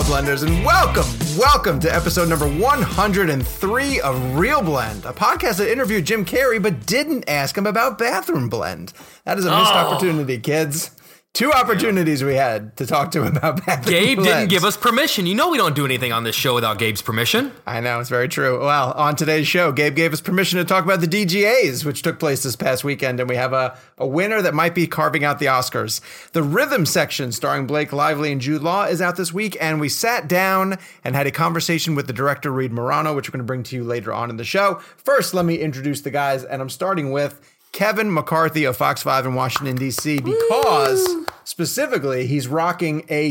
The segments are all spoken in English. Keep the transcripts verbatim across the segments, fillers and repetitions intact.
Blenders, and welcome, welcome to episode number one hundred three of Real Blend, a podcast that interviewed Jim Carrey but didn't ask him about Bathroom Blend. That is a missed Oh. opportunity, kids. Two opportunities we had to talk to him about Bathroom Gabe Blend. didn't give us permission. You know we don't do anything on this show without Gabe's permission. I know, it's very true. Well, on today's show, Gabe gave us permission to talk about the D G As, which took place this past weekend, and we have a, a winner that might be carving out the Oscars. The Rhythm section, starring Blake Lively and Jude Law, is out this week, and we sat down and had a conversation with the director, Reed Morano, which we're going to bring to you later on in the show. First, let me introduce the guys, and I'm starting with Kevin McCarthy of Fox five in Washington, D C, because Woo! specifically he's rocking a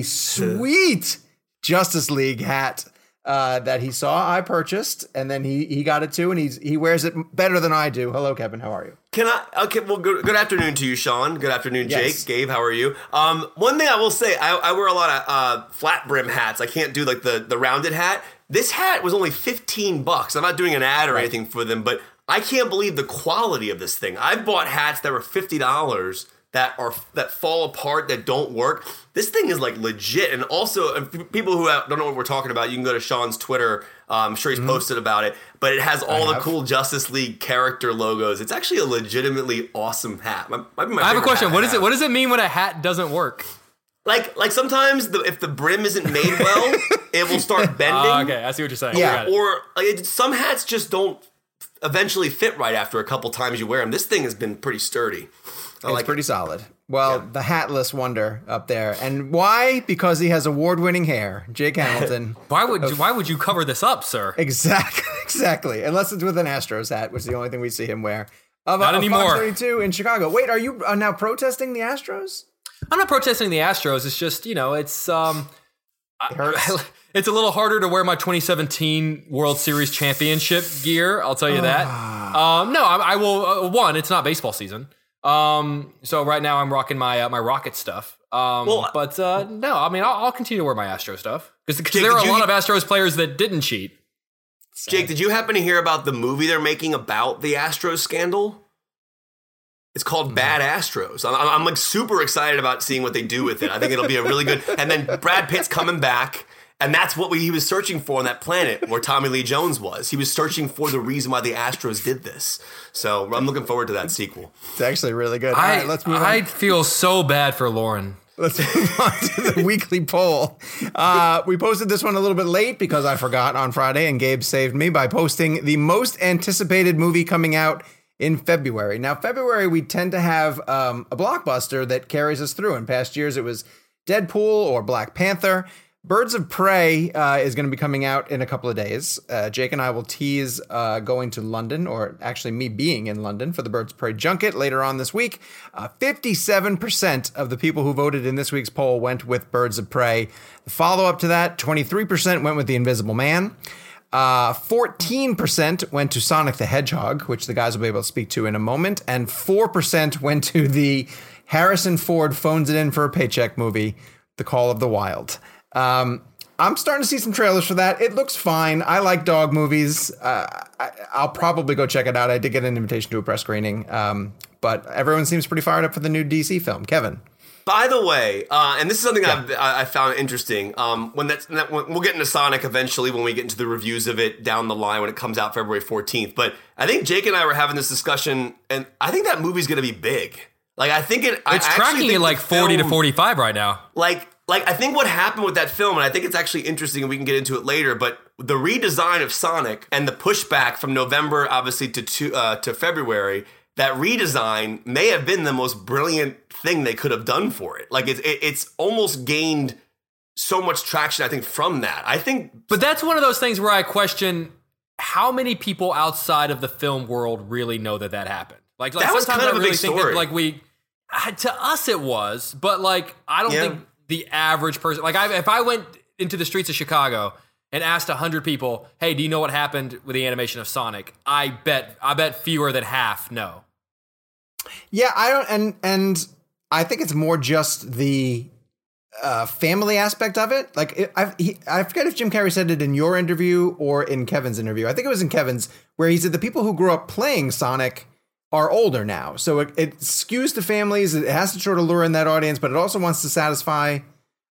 sweet Justice League hat uh, that he saw I purchased, and then he he got it too, and he's he wears it better than I do. Hello, Kevin. How are you? Can I? Okay, well, good, good afternoon to you, Sean. Good afternoon, Jake. Yes. Gabe, how are you? Um, one thing I will say, I, I wear a lot of uh, flat brim hats. I can't do like the the rounded hat. This hat was only fifteen bucks. I'm not doing an ad or Right. anything for them, but I can't believe the quality of this thing. I've bought hats that were fifty dollars that are that fall apart, that don't work. This thing is like legit. And also, if people who have, don't know what we're talking about, you can go to Sean's Twitter. Um, I'm sure he's mm-hmm. posted about it. But it has all the cool Justice League character logos. It's actually a legitimately awesome hat. My, might be my I have a question. What hat is it? What does it mean when a hat doesn't work? Like, like sometimes the, if the brim isn't made well, it will start bending. Uh, okay, I see what you're saying. Yeah. Or like, it, some hats just don't eventually fit right after a couple times you wear them. This thing has been pretty sturdy. I It's like pretty it. solid. Well, Yeah. the hatless wonder up there. And why? Because he has award-winning hair. Jake Hamilton. Why would you, why would you cover this up, sir? Exactly, exactly. Unless it's with an Astros hat, which is the only thing we see him wear. Of, Not of anymore. Fox thirty-two in Chicago. Wait, are you uh, now protesting the Astros? I'm not protesting the Astros. It's just, you know, it's um, It hurts. it's a little harder to wear my twenty seventeen World Series championship gear. I'll tell you that. Um, no, I, I will. Uh, one, it's not baseball season. Um, so right now I'm rocking my uh, my Rocket stuff. Um, Well, but uh, no, I mean I'll, I'll continue to wear my Astro stuff because Jake, there are did a lot you- of Astros players that didn't cheat. Jake, did you happen to hear about the movie they're making about the Astros scandal? It's called Bad Astros. I'm, I'm like super excited about seeing what they do with it. I think it'll be a really good. And then Brad Pitt's coming back, and that's what we, he was searching for on that planet where Tommy Lee Jones was. He was searching for the reason why the Astros did this. So I'm looking forward to that sequel. It's actually really good. All I right, let's move I on. feel so bad for Lauren. Let's move on to the weekly poll. Uh, we posted this one a little bit late because I forgot on Friday, and Gabe saved me by posting the most anticipated movie coming out in February. Now, February, we tend to have um, a blockbuster that carries us through. In past years, it was Deadpool or Black Panther. Birds of Prey uh, is going to be coming out in a couple of days. Uh, Jake and I will tease uh, going to London, or actually me being in London for the Birds of Prey junket later on this week. Uh, fifty-seven percent of the people who voted in this week's poll went with Birds of Prey. The follow-up to that, twenty-three percent went with The Invisible Man. Uh, fourteen percent went to Sonic the Hedgehog, which the guys will be able to speak to in a moment. And four percent went to the Harrison Ford phones it in for a paycheck movie, The Call of the Wild. Um, I'm starting to see some trailers for that. It looks fine. I like dog movies. Uh, I, I'll probably go check it out. I did get an invitation to a press screening, um, but everyone seems pretty fired up for the new D C film. Kevin. By the way, uh, and this is something Yeah. I've, I I found interesting. Um, when that's that, when, we'll get into Sonic eventually when we get into the reviews of it down the line when it comes out February fourteenth. But I think Jake and I were having this discussion, and I think that movie's going to be big. Like I think it. It's I tracking think at like the forty to film- forty-five right now. Like, like I think what happened with that film, and I think it's actually interesting, and we can get into it later. But the redesign of Sonic and the pushback from November, obviously to to, uh, to February, that redesign may have been the most brilliant thing they could have done for it. Like it's it, it's almost gained so much traction, I think, from that. I think, But that's one of those things where I question how many people outside of the film world really know that that happened. Like, like That was sometimes kind of I a really big think story. that like we, uh, to us it was, but like I don't Yeah. think the average person, like I, if I went into the streets of Chicago and asked a hundred people, "Hey, do you know what happened with the animation of Sonic?" I bet, I bet fewer than half know. Yeah, I don't, and and I think it's more just the uh, family aspect of it. Like, it, I he, I forget if Jim Carrey said it in your interview or in Kevin's interview. I think it was in Kevin's, where he said the people who grew up playing Sonic are older now, so it, it skews to families. It has to sort of lure in that audience, but it also wants to satisfy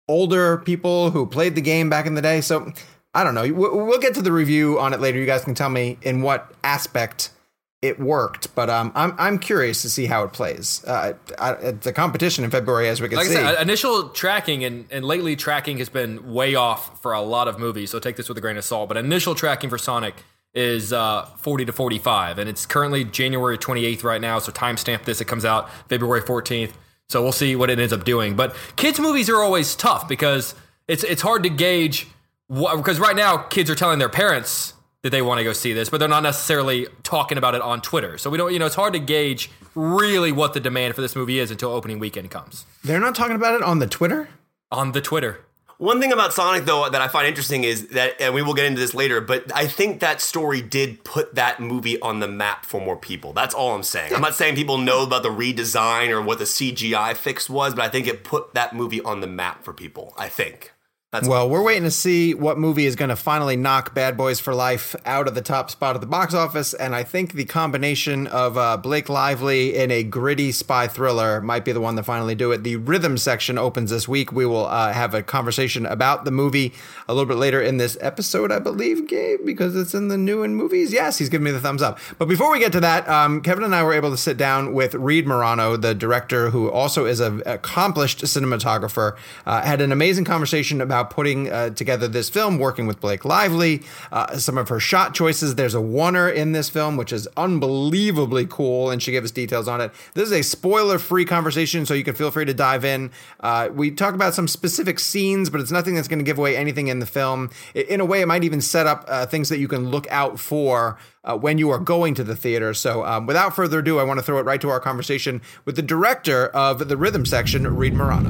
older people who played the game back in the day. So I don't know. We'll get to the review on it later. You guys can tell me in what aspect it worked, but um, I'm I'm curious to see how it plays. Uh, I, it's a competition in February, as we can like see. I said, initial tracking and, and lately tracking has been way off for a lot of movies, so take this with a grain of salt. But initial tracking for Sonic is uh, forty to forty-five, and it's currently January twenty-eighth right now. So timestamp this; it comes out February fourteenth. So we'll see what it ends up doing. But kids' movies are always tough because it's it's hard to gauge. What, because right now, kids are telling their parents that they want to go see this, but they're not necessarily talking about it on Twitter. So we don't, you know, it's hard to gauge really what the demand for this movie is until opening weekend comes. They're not talking about it on the Twitter? On the Twitter. One thing about Sonic, though, that I find interesting is that, and we will get into this later, but I think that story did put that movie on the map for more people. That's all I'm saying. I'm not saying people know about the redesign or what the C G I fix was, but I think it put that movie on the map for people, I think. That's well, we're waiting to see what movie is going to finally knock Bad Boys for Life out of the top spot of the box office, and I think the combination of uh, Blake Lively in a gritty spy thriller might be the one to finally do it. The Rhythm section opens this week. We will uh, have a conversation about the movie a little bit later in this episode, I believe, Gabe, because it's in the new in movies. Yes, he's giving me the thumbs up. But before we get to that, um, Kevin and I were able to sit down with Reed Morano, the director, who also is an accomplished cinematographer, uh, had an amazing conversation about putting uh, together this film, working with Blake Lively, uh, some of her shot choices. There's a oneer in this film, which is unbelievably cool, and she gave us details on it. This is a spoiler-free conversation, so you can feel free to dive in. Uh, we talk about some specific scenes, but it's nothing that's going to give away anything in the film. In a way, it might even set up uh, things that you can look out for Uh, when you are going to the theater. So um, without further ado, I want to throw it right to our conversation with the director of the Rhythm section, Reed Morano.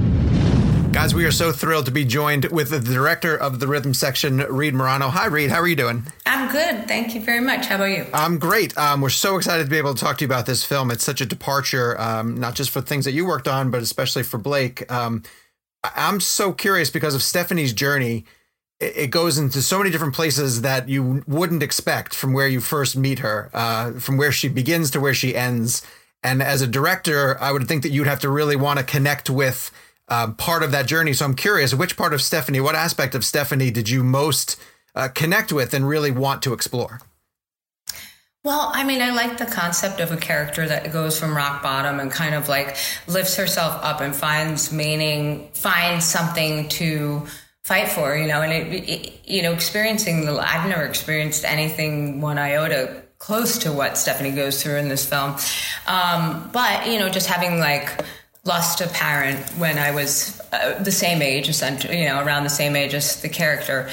Guys, we are so thrilled to be joined with the director of the Rhythm section, Reed Morano. Hi, Reed. How are you doing? I'm good. Thank you very much. How about you? I'm great. Um, we're so excited to be able to talk to you about this film. It's such a departure, um, not just for things that you worked on, but especially for Blake. Um, I'm so curious because of Stephanie's journey. It goes into so many different places that you wouldn't expect from where you first meet her, uh, from where she begins to where she ends. And as a director, I would think that you'd have to really want to connect with uh, part of that journey. So I'm curious, which part of Stephanie, what aspect of Stephanie did you most uh, connect with and really want to explore? Well, I mean, I like the concept of a character that goes from rock bottom and kind of like lifts herself up and finds meaning, finds something to fight for, you know, and it, it, you know, experiencing the, I've never experienced anything one iota close to what Stephanie goes through in this film. Um, but, you know, just having like lost a parent when I was uh, the same age, essentially, you know, around the same age as the character.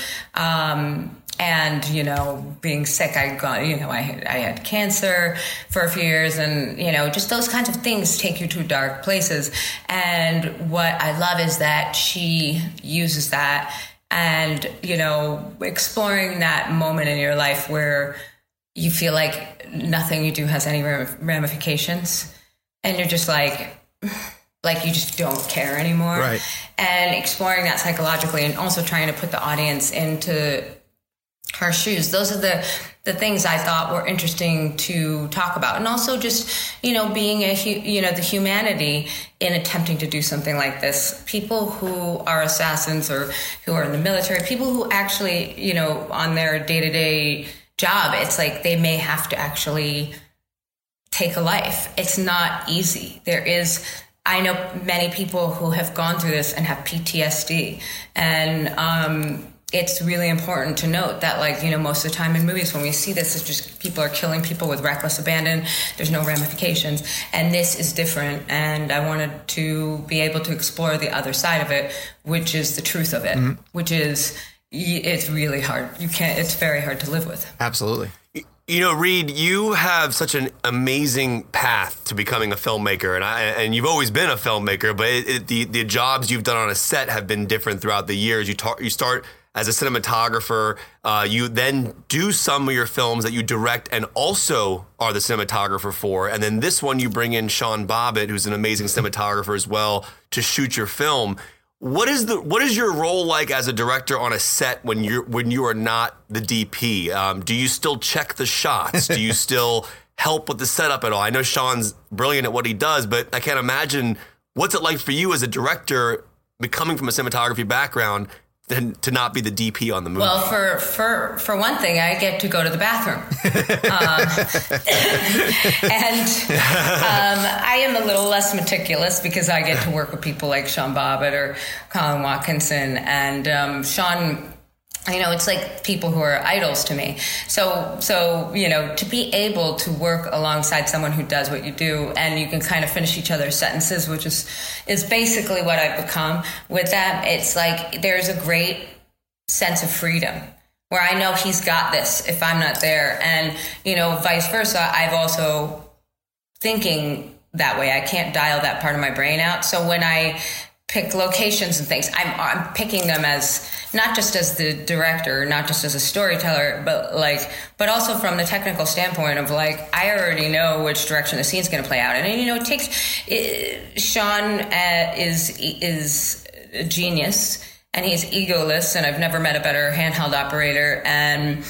Um, And, you know, being sick, I got, you know, I had, I had cancer for a few years, and, you know, just those kinds of things take you to dark places. And what I love is that she uses that and, you know, exploring that moment in your life where you feel like nothing you do has any ramifications. And you're just like, like you just don't care anymore. Right. And exploring that psychologically and also trying to put the audience into her shoes. Those are the the things I thought were interesting to talk about. And also just, you know, being a, you know, the humanity in attempting to do something like this. People who are assassins or who are in the military, people who actually, you know, on their day-to-day job, it's like they may have to actually take a life. It's not easy. There is, I know many people who have gone through this and have P T S D. And, um, it's really important to note that, like, you know, most of the time in movies when we see this, it's just people are killing people with reckless abandon. There's no ramifications. And this is different. And I wanted to be able to explore the other side of it, which is the truth of it, mm-hmm. which is it's really hard. You can't, it's very hard to live with. Absolutely. You know, Reed, you have such an amazing path to becoming a filmmaker, and I, and you've always been a filmmaker, but it, it, the the jobs you've done on a set have been different throughout the years. You ta- you start as a cinematographer, uh, you then do some of your films that you direct and also are the cinematographer for, and then this one you bring in Sean Bobbitt, who's an amazing cinematographer as well, to shoot your film. What is the what is your role like as a director on a set when you're when you are not the D P? Um, do you still check the shots? Do you still help with the setup at all? I know Sean's brilliant at what he does, but I can't imagine what's it like for you as a director coming from a cinematography background than to not be the D P on the movie? Well, for for for one thing, I get to go to the bathroom, um, and um, I am a little less meticulous because I get to work with people like Sean Bobbitt or Colin Watkinson, and um, Sean. You know, it's like people who are idols to me. So, so you know, to be able to work alongside someone who does what you do, and you can kind of finish each other's sentences, which is is basically what I've become with them. It's like there's a great sense of freedom where I know he's got this if I'm not there, and you know, vice versa. I've also thinking that way. I can't dial that part of my brain out. So when I pick locations and things, I'm I'm picking them as not just as the director, not just as a storyteller, but like, but also from the technical standpoint of like, I already know which direction the scene's going to play out, and you know, it takes it, Sean uh, is is a genius, and he's egoless, and I've never met a better handheld operator, and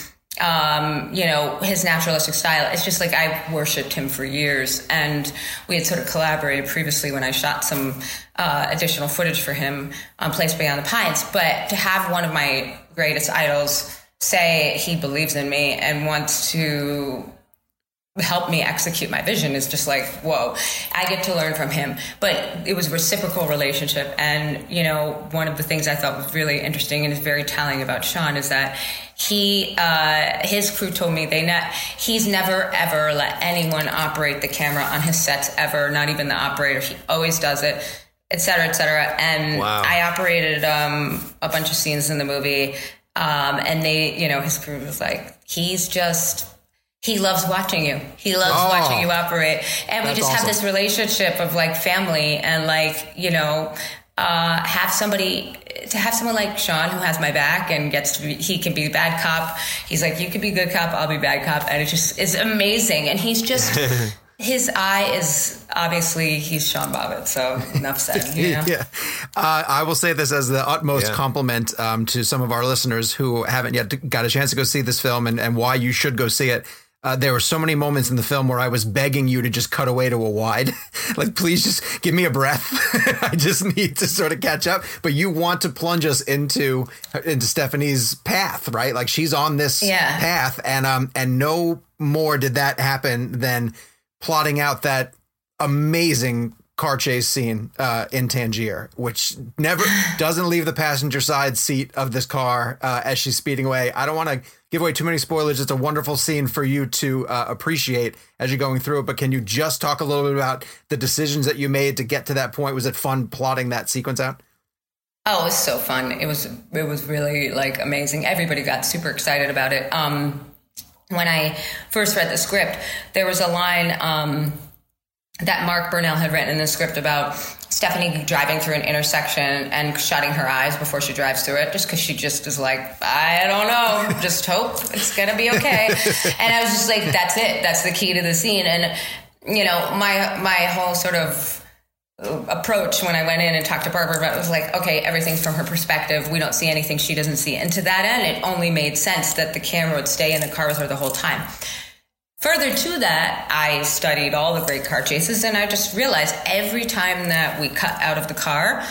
um, you know, his naturalistic style. It's just like I've worshipped him for years, and we had sort of collaborated previously when I shot some uh, additional footage for him on Place Beyond the Pines. But to have one of my greatest idols say he believes in me and wants to help me execute my vision is just like, whoa, I get to learn from him. But it was a reciprocal relationship. And, you know, one of the things I thought was really interesting and is very telling about Sean is that he, uh, his crew told me they not, he's never ever let anyone operate the camera on his sets ever, not even the operator. He always does it, et cetera, et cetera. And wow. I operated um, a bunch of scenes in the movie. Um, and they, you know, his crew was like, he's just... He loves watching you. He loves oh, watching you operate. And we just awesome. have this relationship of like family and like, you know, uh, have somebody, to have someone like Sean who has my back and gets to be, he can be bad cop. He's like, you can be good cop, I'll be bad cop. And it just is amazing. And he's just, his eye is obviously, he's Sean Bobbitt. So enough said, you know? Yeah. Uh, I will say this as the utmost Yeah. compliment um, to some of our listeners who haven't yet got a chance to go see this film and, and why you should go see it. Uh, there were so many moments in the film where I was begging you to just cut away to a wide. Like, please just give me a breath. I just need to sort of catch up. But you want to plunge us into into Stephanie's path, right? Like, she's on this Yeah. path. And um and no more did that happen than plotting out that amazing car chase scene uh, in Tangier, which never doesn't leave the passenger side seat of this car uh, as she's speeding away. I don't want to give away too many spoilers. It's a wonderful scene for you to uh, appreciate as you're going through it. But can you just talk a little bit about the decisions that you made to get to that point? Was it fun plotting that sequence out? Oh, it was so fun. It was, it was really like amazing. Everybody got super excited about it. Um, when I first read the script, there was a line, um, that Mark Burnell had written in the script about Stephanie driving through an intersection and shutting her eyes before she drives through it, just because she just is like, I don't know, just hope it's going to be okay. And I was just like, that's it. That's the key to the scene. And, you know, my my whole sort of approach when I went in and talked to Barbara about it was like, okay, everything's from her perspective. We don't see anything she doesn't see. And to that end, it only made sense that the camera would stay in the car with her the whole time. Further to that, I studied all the great car chases, and I just realized every time that we cut out of the car,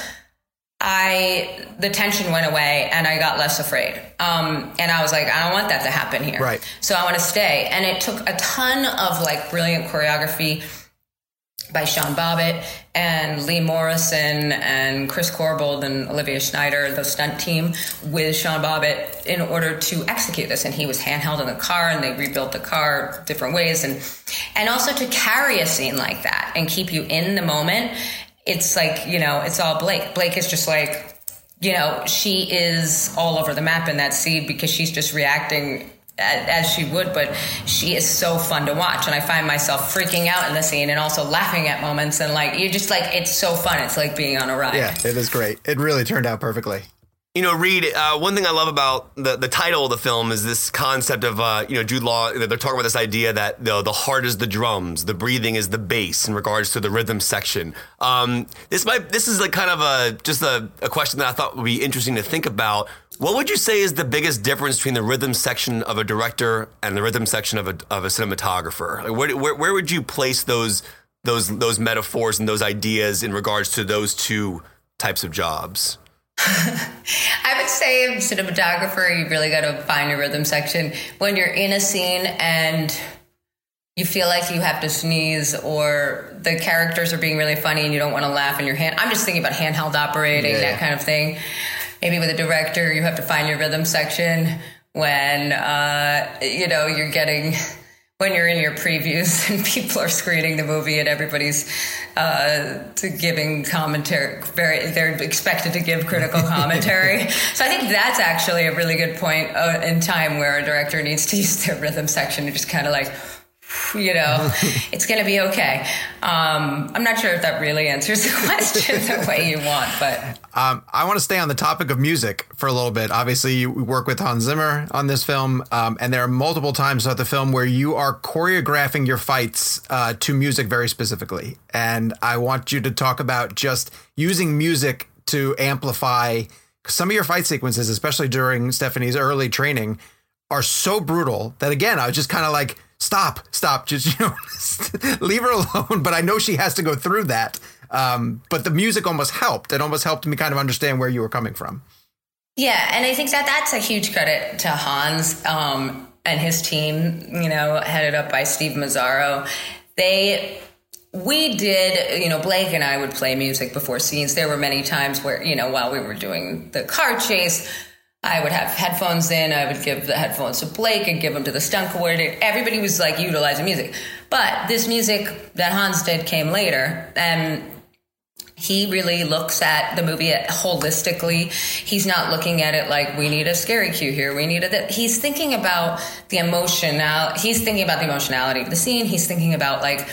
I the tension went away and I got less afraid. Um, and I was like, I don't want that to happen here. Right. So I want to stay. And it took a ton of like brilliant choreography by Sean Bobbitt and Lee Morrison and Chris Corbold and Olivia Schneider, the stunt team, with Sean Bobbitt in order to execute this. And he was handheld in the car, and they rebuilt the car different ways. And and also to carry a scene like that and keep you in the moment, it's like, you know, it's all Blake. Blake is just like, you know, she is all over the map in that scene because she's just reacting as she would, but she is so fun to watch, and I find myself freaking out in the scene and also laughing at moments, and like you're just like, it's so fun. It's like being on a ride. Yeah, it is great. It really turned out perfectly. You know, Reed, uh, one thing I love about the, the title of the film is this concept of, uh, you know, Jude Law, they're talking about this idea that the, the heart is the drums, the breathing is the bass in regards to the rhythm section. Um, this might, this is like kind of a, just a, a question that I thought would be interesting to think about. What would you say is the biggest difference between the rhythm section of a director and the rhythm section of a, of a cinematographer? Like where, where, where would you place those, those, those metaphors and those ideas in regards to those two types of jobs? I would say cinematographer, you really got to find your rhythm section. When you're in a scene and you feel like you have to sneeze or the characters are being really funny and you don't want to laugh in your hand. I'm just thinking about handheld operating, yeah. that kind of thing. Maybe with a director, you have to find your rhythm section when, uh, you know, you're getting... when you're in your previews and people are screening the movie and everybody's uh, to giving commentary, very they're expected to give critical commentary. So I think that's actually a really good point uh, in time where a director needs to use their rhythm section to just kind of like, you know, it's going to be okay. Um, I'm not sure if that really answers the question the way you want, but... Um, I want to stay on the topic of music for a little bit. Obviously, you work with Hans Zimmer on this film, um, and there are multiple times throughout the film where you are choreographing your fights uh, to music very specifically. And I want you to talk about just using music to amplify some of your fight sequences, especially during Stephanie's early training, are so brutal that, again, I was just kind of like, stop, stop, just, you know, leave her alone. But I know she has to go through that. Um, but the music almost helped. It almost helped me kind of understand where you were coming from. Yeah, and I think that that's a huge credit to Hans um, and his team, you know, headed up by Steve Mazzaro. They, we did, you know, Blake and I would play music before scenes. There were many times where, you know, while we were doing the car chase, I would have headphones in. I would give the headphones to Blake and give them to the stunt coordinator. Everybody was like utilizing music. But this music that Hans did came later, and he really looks at the movie holistically. He's not looking at it like we need a scary cue here. We need a. He's thinking about the emotion now. He's thinking about the emotionality of the scene. He's thinking about like,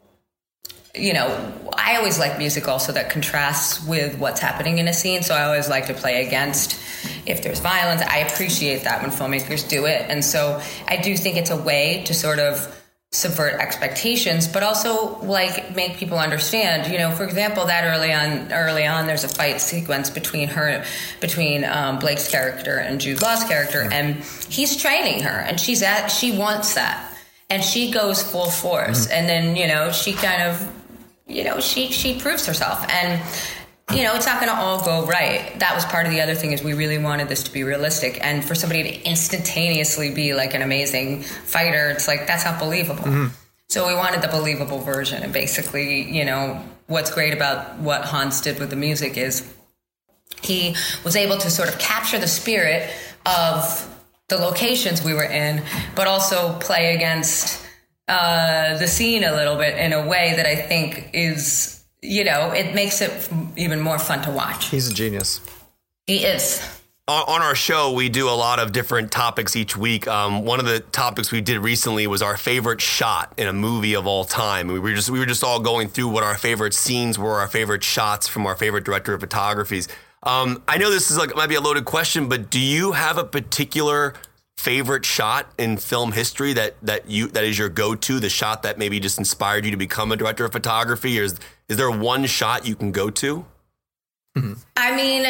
you know, I always like music also that contrasts with what's happening in a scene. So I always like to play against if there's violence. I appreciate that when filmmakers do it. And so I do think it's a way to sort of subvert expectations, but also like make people understand, you know, for example, that early on, early on, there's a fight sequence between her, between um, Blake's character and Jude Law's character. And he's training her and she's at, she wants that. And she goes full force. Mm-hmm. And then, you know, she kind of, you know, she, she proves herself. And, you know, it's not going to all go right. That was part of the other thing is we really wanted this to be realistic. And for somebody to instantaneously be like an amazing fighter, it's like, that's not believable. Mm-hmm. So we wanted the believable version. And basically, you know, what's great about what Hans did with the music is he was able to sort of capture the spirit of the locations we were in, but also play against uh, the scene a little bit in a way that I think is... you know, it makes it even more fun to watch. He's a genius. He is. On our show, we do a lot of different topics each week. Um, one of the topics we did recently was our favorite shot in a movie of all time. We were just we were just all going through what our favorite scenes were, our favorite shots from our favorite director of photographies. Um, I know this is like might be a loaded question, but do you have a particular favorite shot in film history that that you that is your go-to, the shot that maybe just inspired you to become a director of photography? Or is is there one shot you can go to? Mm-hmm. I mean,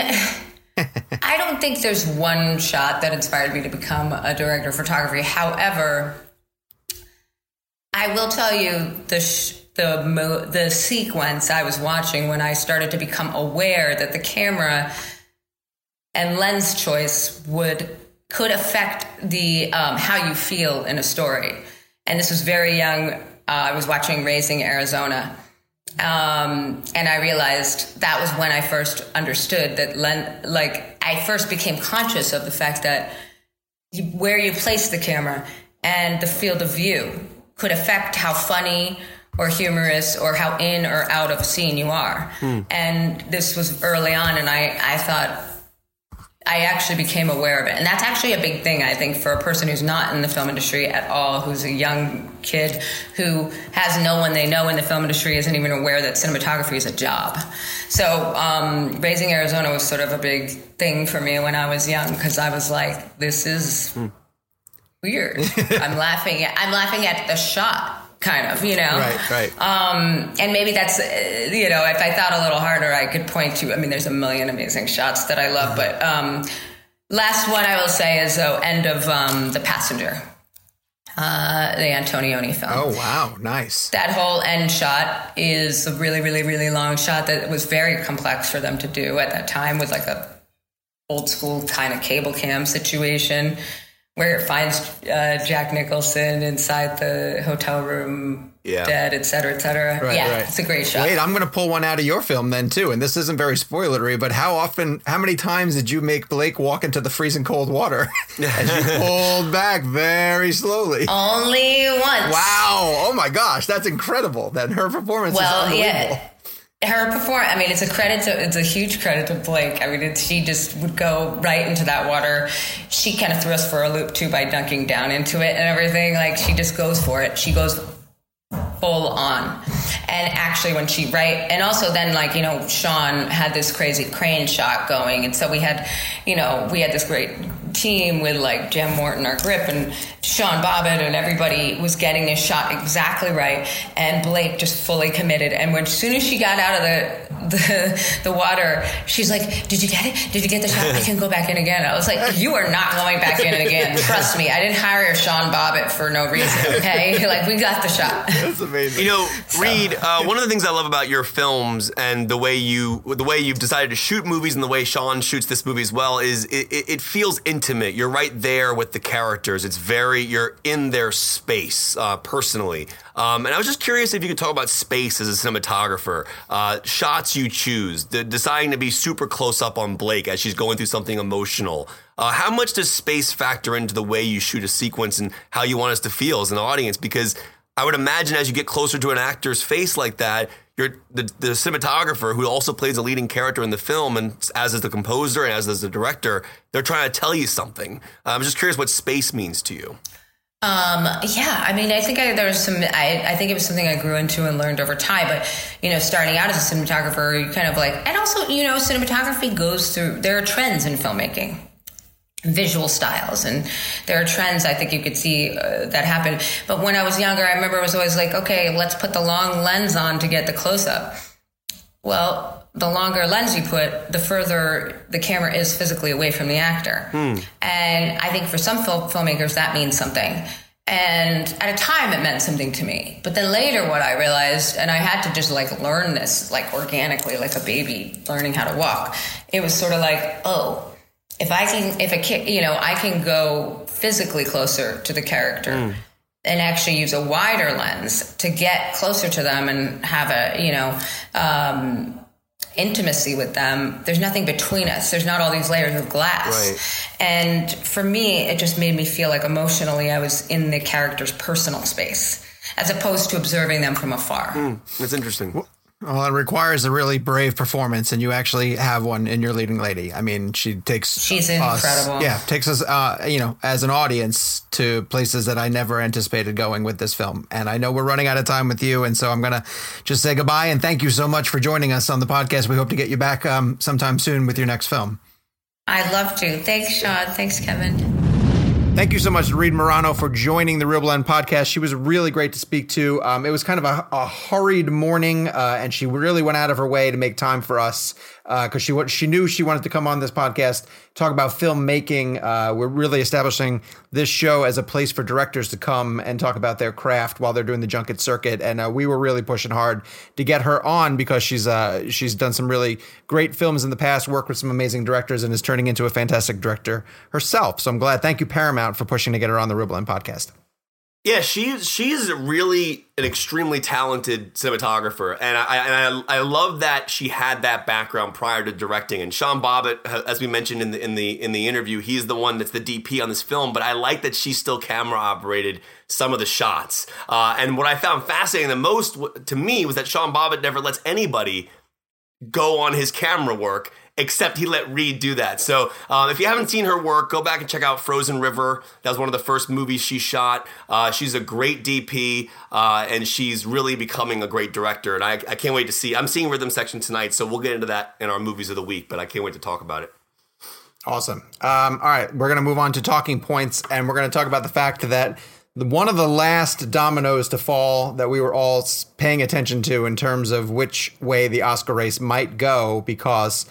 I don't think there's one shot that inspired me to become a director of photography. However, I will tell you the sh- the mo- the sequence I was watching when I started to become aware that the camera and lens choice would could affect the um, how you feel in a story. And this was very young. Uh, I was watching Raising Arizona. Um, and I realized that was when I first understood that, len- like, I first became conscious of the fact that you, where you place the camera and the field of view could affect how funny or humorous or how in or out of a scene you are. Hmm. And this was early on, and I, I thought, I actually became aware of it. And that's actually a big thing, I think, for a person who's not in the film industry at all, who's a young kid who has no one they know in the film industry, isn't even aware that cinematography is a job. So um, Raising Arizona was sort of a big thing for me when I was young, because I was like, this is hmm. weird. I'm laughing at, I'm laughing at the shot. Kind of, you know? Right, right. Um, and maybe that's, uh, you know, if I thought a little harder, I could point to, I mean, there's a million amazing shots that I love, but um, last one I will say is the end of um, The Passenger. uh, the Antonioni film. Oh, wow. Nice. That whole end shot is a really, really, really long shot that was very complex for them to do at that time with like a old school kind of cable cam situation where it finds uh, Jack Nicholson inside the hotel room, yeah. dead, et cetera, et cetera. Right, yeah, right. It's a great shot. Wait, I'm going to pull one out of your film then, too. And this isn't very spoilery, but how often, how many times did you make Blake walk into the freezing cold water as you pulled back very slowly? Only once. Wow. Oh, my gosh. That's incredible. That her performance well, is unbelievable. Yeah. Her perform. I mean, it's a credit to. It's a huge credit to Blake. I mean, it, she just would go right into that water. She kind of threw us for a loop too by dunking down into it and everything. Like she just goes for it. She goes full on. And actually, when she right, and also then like you know, Sean had this crazy crane shot going, and so we had, you know, we had this great team with like Jem Morton, our grip, and Sean Bobbitt, and everybody was getting this shot exactly right, and Blake just fully committed. And when as soon as she got out of the the, the water, she's like, "Did you get it? Did you get the shot? I can go back in again." I was like, "You are not going back in again. Trust me. I didn't hire Sean Bobbitt for no reason. Okay, like we got the shot." That's amazing. You know, Reed, uh, one of the things I love about your films and the way you the way you've decided to shoot movies and the way Sean shoots this movie as well is it, it, it feels intimate. You're right there with the characters. It's very you're in their space uh, personally. Um, and I was just curious if you could talk about space as a cinematographer, uh, shots you choose, the, deciding to be super close up on Blake as she's going through something emotional. Uh, how much does space factor into the way you shoot a sequence and how you want us to feel as an audience? Because I would imagine as you get closer to an actor's face like that, you're the, the cinematographer who also plays a leading character in the film, and as is the composer and as is the director, they're trying to tell you something. Uh, I'm just curious what space means to you. Um, yeah, I mean, I think I, there was some, I, I think it was something I grew into and learned over time, but, you know, starting out as a cinematographer, you kind of like, and also, you know, cinematography goes through, there are trends in filmmaking, visual styles, and there are trends I think you could see uh, that happen. But when I was younger, I remember it was always like, okay, let's put the long lens on to get the close up. Well, the longer lens you put, the further the camera is physically away from the actor. Hmm. And I think for some film- filmmakers, that means something. And at a time, it meant something to me. But then later, what I realized, and I had to just like learn this like organically, like a baby learning how to walk. It was sort of like, oh, if I can, if a kid, you know, I can go physically closer to the character. Mm. And actually use a wider lens to get closer to them and have a, you know, um, intimacy with them. There's nothing between us. There's not all these layers of glass. Right. And for me, it just made me feel like emotionally I was in the character's personal space as opposed to observing them from afar. Mm, that's interesting. Well, it requires a really brave performance, and you actually have one in your leading lady. I mean, she takes She's us, incredible. Yeah, takes us, uh, you know, as an audience to places that I never anticipated going with this film. And I know we're running out of time with you, and so I'm going to just say goodbye and thank you so much for joining us on the podcast. We hope to get you back um, sometime soon with your next film. I'd love to. Thanks, Sean. Thanks, Kevin. Thank you so much to Reed Morano for joining the Real Blend podcast. She was really great to speak to. Um, it was kind of a, a hurried morning, uh, and she really went out of her way to make time for us because uh, she she knew she wanted to come on this podcast, talk about filmmaking. Uh, we're really establishing this show as a place for directors to come and talk about their craft while they're doing the junket circuit. And uh, we were really pushing hard to get her on because she's uh, she's done some really great films in the past, worked with some amazing directors, and is turning into a fantastic director herself. So I'm glad. Thank you, Paramount, for pushing to get her on the Real Blend podcast. Yeah, she's she's really an extremely talented cinematographer, and I and I, I love that she had that background prior to directing. And Sean Bobbitt, as we mentioned in the in the in the interview, he's the one that's the D P on this film. But I like that she still camera operated some of the shots. Uh, and what I found fascinating the most to me was that Sean Bobbitt never lets anybody go on his camera work, except he let Reed do that. So um, if you haven't seen her work, go back and check out Frozen River. That was one of the first movies she shot. Uh, she's a great D P, uh, and she's really becoming a great director. And I, I can't wait to see. I'm seeing Rhythm Section tonight, so we'll get into that in our movies of the week, but I can't wait to talk about it. Awesome. Um, all right, we're going to move on to talking points, and we're going to talk about the fact that the, one of the last dominoes to fall that we were all paying attention to in terms of which way the Oscar race might go, because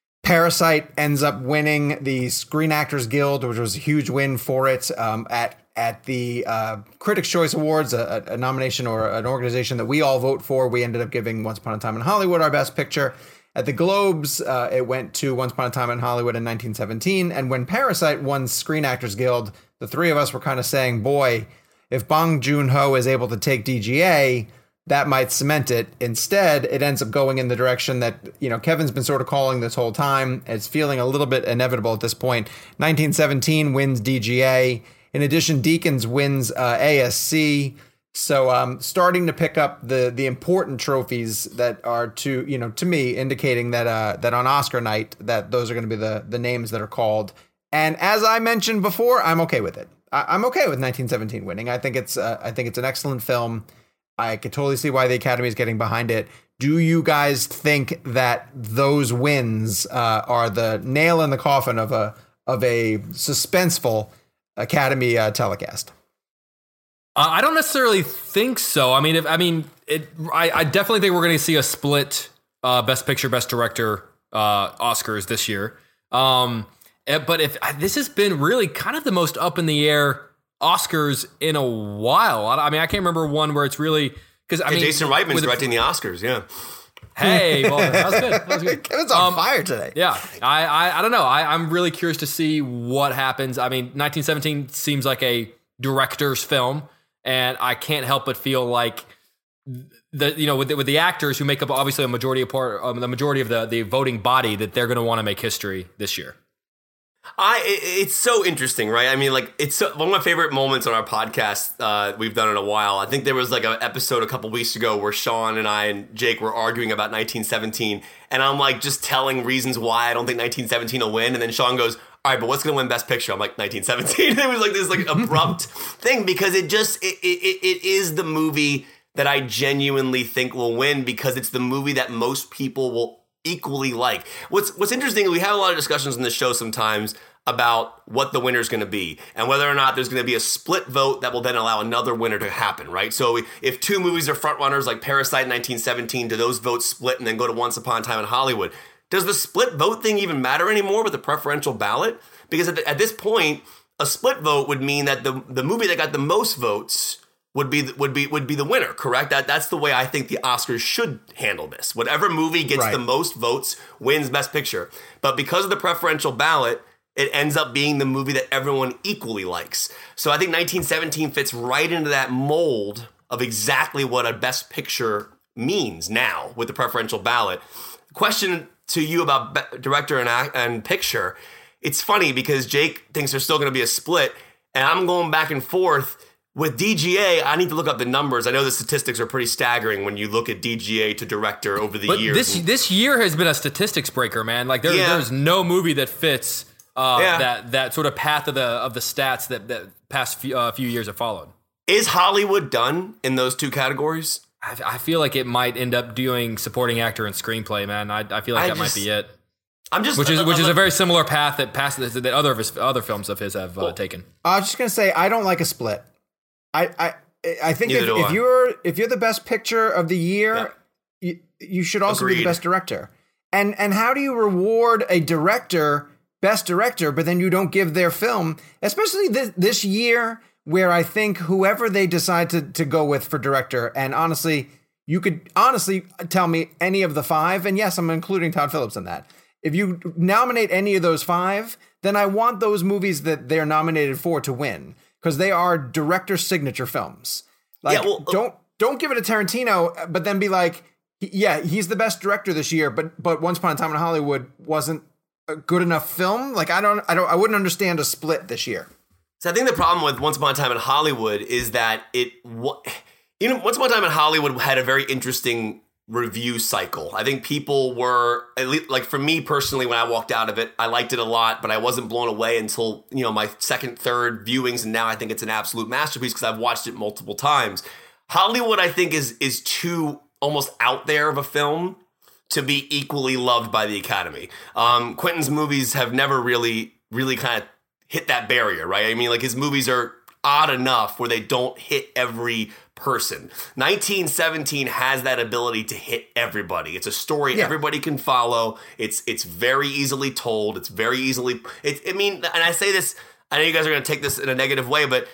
Parasite ends up winning the Screen Actors Guild, which was a huge win for it. Um, at at the uh, Critics' Choice Awards, a, a nomination or an organization that we all vote for. We ended up giving Once Upon a Time in Hollywood our Best Picture. At the Globes, uh, it went to Once Upon a Time in Hollywood in nineteen seventeen. And when Parasite won Screen Actors Guild, the three of us were kind of saying, boy, if Bong Joon-ho is able to take D G A, that might cement it. Instead, it ends up going in the direction that, you know, Kevin's been sort of calling this whole time. It's feeling a little bit inevitable at this point. nineteen seventeen wins D G A. In addition, Deakins wins uh, A S C. So um, starting to pick up the the important trophies that are to, you know, to me, indicating that uh, that on Oscar night, that those are going to be the the names that are called. And as I mentioned before, I'm okay with it. I, I'm okay with nineteen seventeen winning. I think it's uh, I think it's an excellent film. I could totally see why the Academy is getting behind it. Do you guys think that those wins uh, are the nail in the coffin of a of a suspenseful Academy uh, telecast? Uh, I don't necessarily think so. I mean, if, I mean, it. I, I definitely think we're going to see a split uh, Best Picture, Best Director uh, Oscars this year. Um, eh, but if this has been really kind of the most up in the air Oscars in a while. I, I mean, I can't remember one where it's really because I yeah, mean, Jason Reitman's with, directing the Oscars. Yeah. Hey, well, that was good. That was good. Kevin's on Um, fire today. Yeah, I, I, I don't know. I, I'm really curious to see what happens. I mean, nineteen seventeen seems like a director's film, and I can't help but feel like the you know with the, with the actors who make up obviously a majority of part, um, the majority of the the voting body, that they're going to want to make history this year. I it's so interesting, right? I mean, like it's so, one of my favorite moments on our podcast uh, we've done in a while. I think there was like an episode a couple weeks ago where Sean and I and Jake were arguing about nineteen seventeen, and I'm like just telling reasons why I don't think nineteen seventeen will win, and then Sean goes, "All right, but what's going to win Best Picture?" I'm like, nineteen seventeen. It was like this like abrupt thing because it just it, it it is the movie that I genuinely think will win because it's the movie that most people will equally like. What's what's interesting, we have a lot of discussions in the show sometimes about what the winner is going to be and whether or not there's going to be a split vote that will then allow another winner to happen, right? So if two movies are frontrunners like Parasite and nineteen seventeen, do those votes split and then go to Once Upon a Time in Hollywood? Does the split vote thing even matter anymore with the preferential ballot? Because at, the, at this point, a split vote would mean that the the movie that got the most votes would be would be would be the winner, correct? That that's the way I think the Oscars should handle this. Whatever movie gets Right. the most votes wins Best Picture. But because of the preferential ballot, it ends up being the movie that everyone equally likes. So I think nineteen seventeen fits right into that mold of exactly what a Best Picture means now with the preferential ballot. Question to you about be- director and act- and picture. It's funny because Jake thinks there's still going to be a split, and I'm going back and forth. With D G A, I need to look up the numbers. I know the statistics are pretty staggering when you look at D G A to director over the But years. this And- this year has been a statistics breaker, man. Like there, Yeah. there's no movie that fits uh, Yeah. that that sort of path of the of the stats that that past few, uh, few years have followed. Is Hollywood done in those two categories? I, I feel like it might end up doing supporting actor and screenplay, man. I, I feel like I that just- might be it. I'm just Which is which I'm is a like- very similar path that past that other of his other films of his have uh, taken. I was just gonna say I don't like a split. I I I think if, Neither do if I. you're if you're the best picture of the year, Yeah. you, you should also be Agreed. the best director. And and how do you reward a director best director, but then you don't give their film, especially this this year where I think whoever they decide to to go with for director, and honestly, you could honestly tell me any of the five, and yes, I'm including Todd Phillips in that. If you nominate any of those five, then I want those movies that they're nominated for to win because they are director signature films. Like, Yeah, well, uh, don't don't give it to Tarantino, but then be like, yeah, he's the best director this year, but but Once Upon a Time in Hollywood wasn't a good enough film. Like, I don't, I don't, I wouldn't understand a split this year. So I think the problem with Once Upon a Time in Hollywood is that it, you know, Once Upon a Time in Hollywood had a very interesting review cycle. I think people were, at least, like for me personally, when I walked out of it, I liked it a lot, but I wasn't blown away until, you know, my second, third viewings, and now I think it's an absolute masterpiece because I've watched it multiple times. Hollywood, I think, is is too almost out there of a film to be equally loved by the Academy. Um, Quentin's movies have never really, really kind of hit that barrier, right? I mean, like his movies are odd enough where they don't hit every person. nineteen seventeen has that ability to hit everybody. It's a story Yeah. everybody can follow. It's it's very easily told. It's very easily. It, I mean, and I say this. I know you guys are going to take this in a negative way, but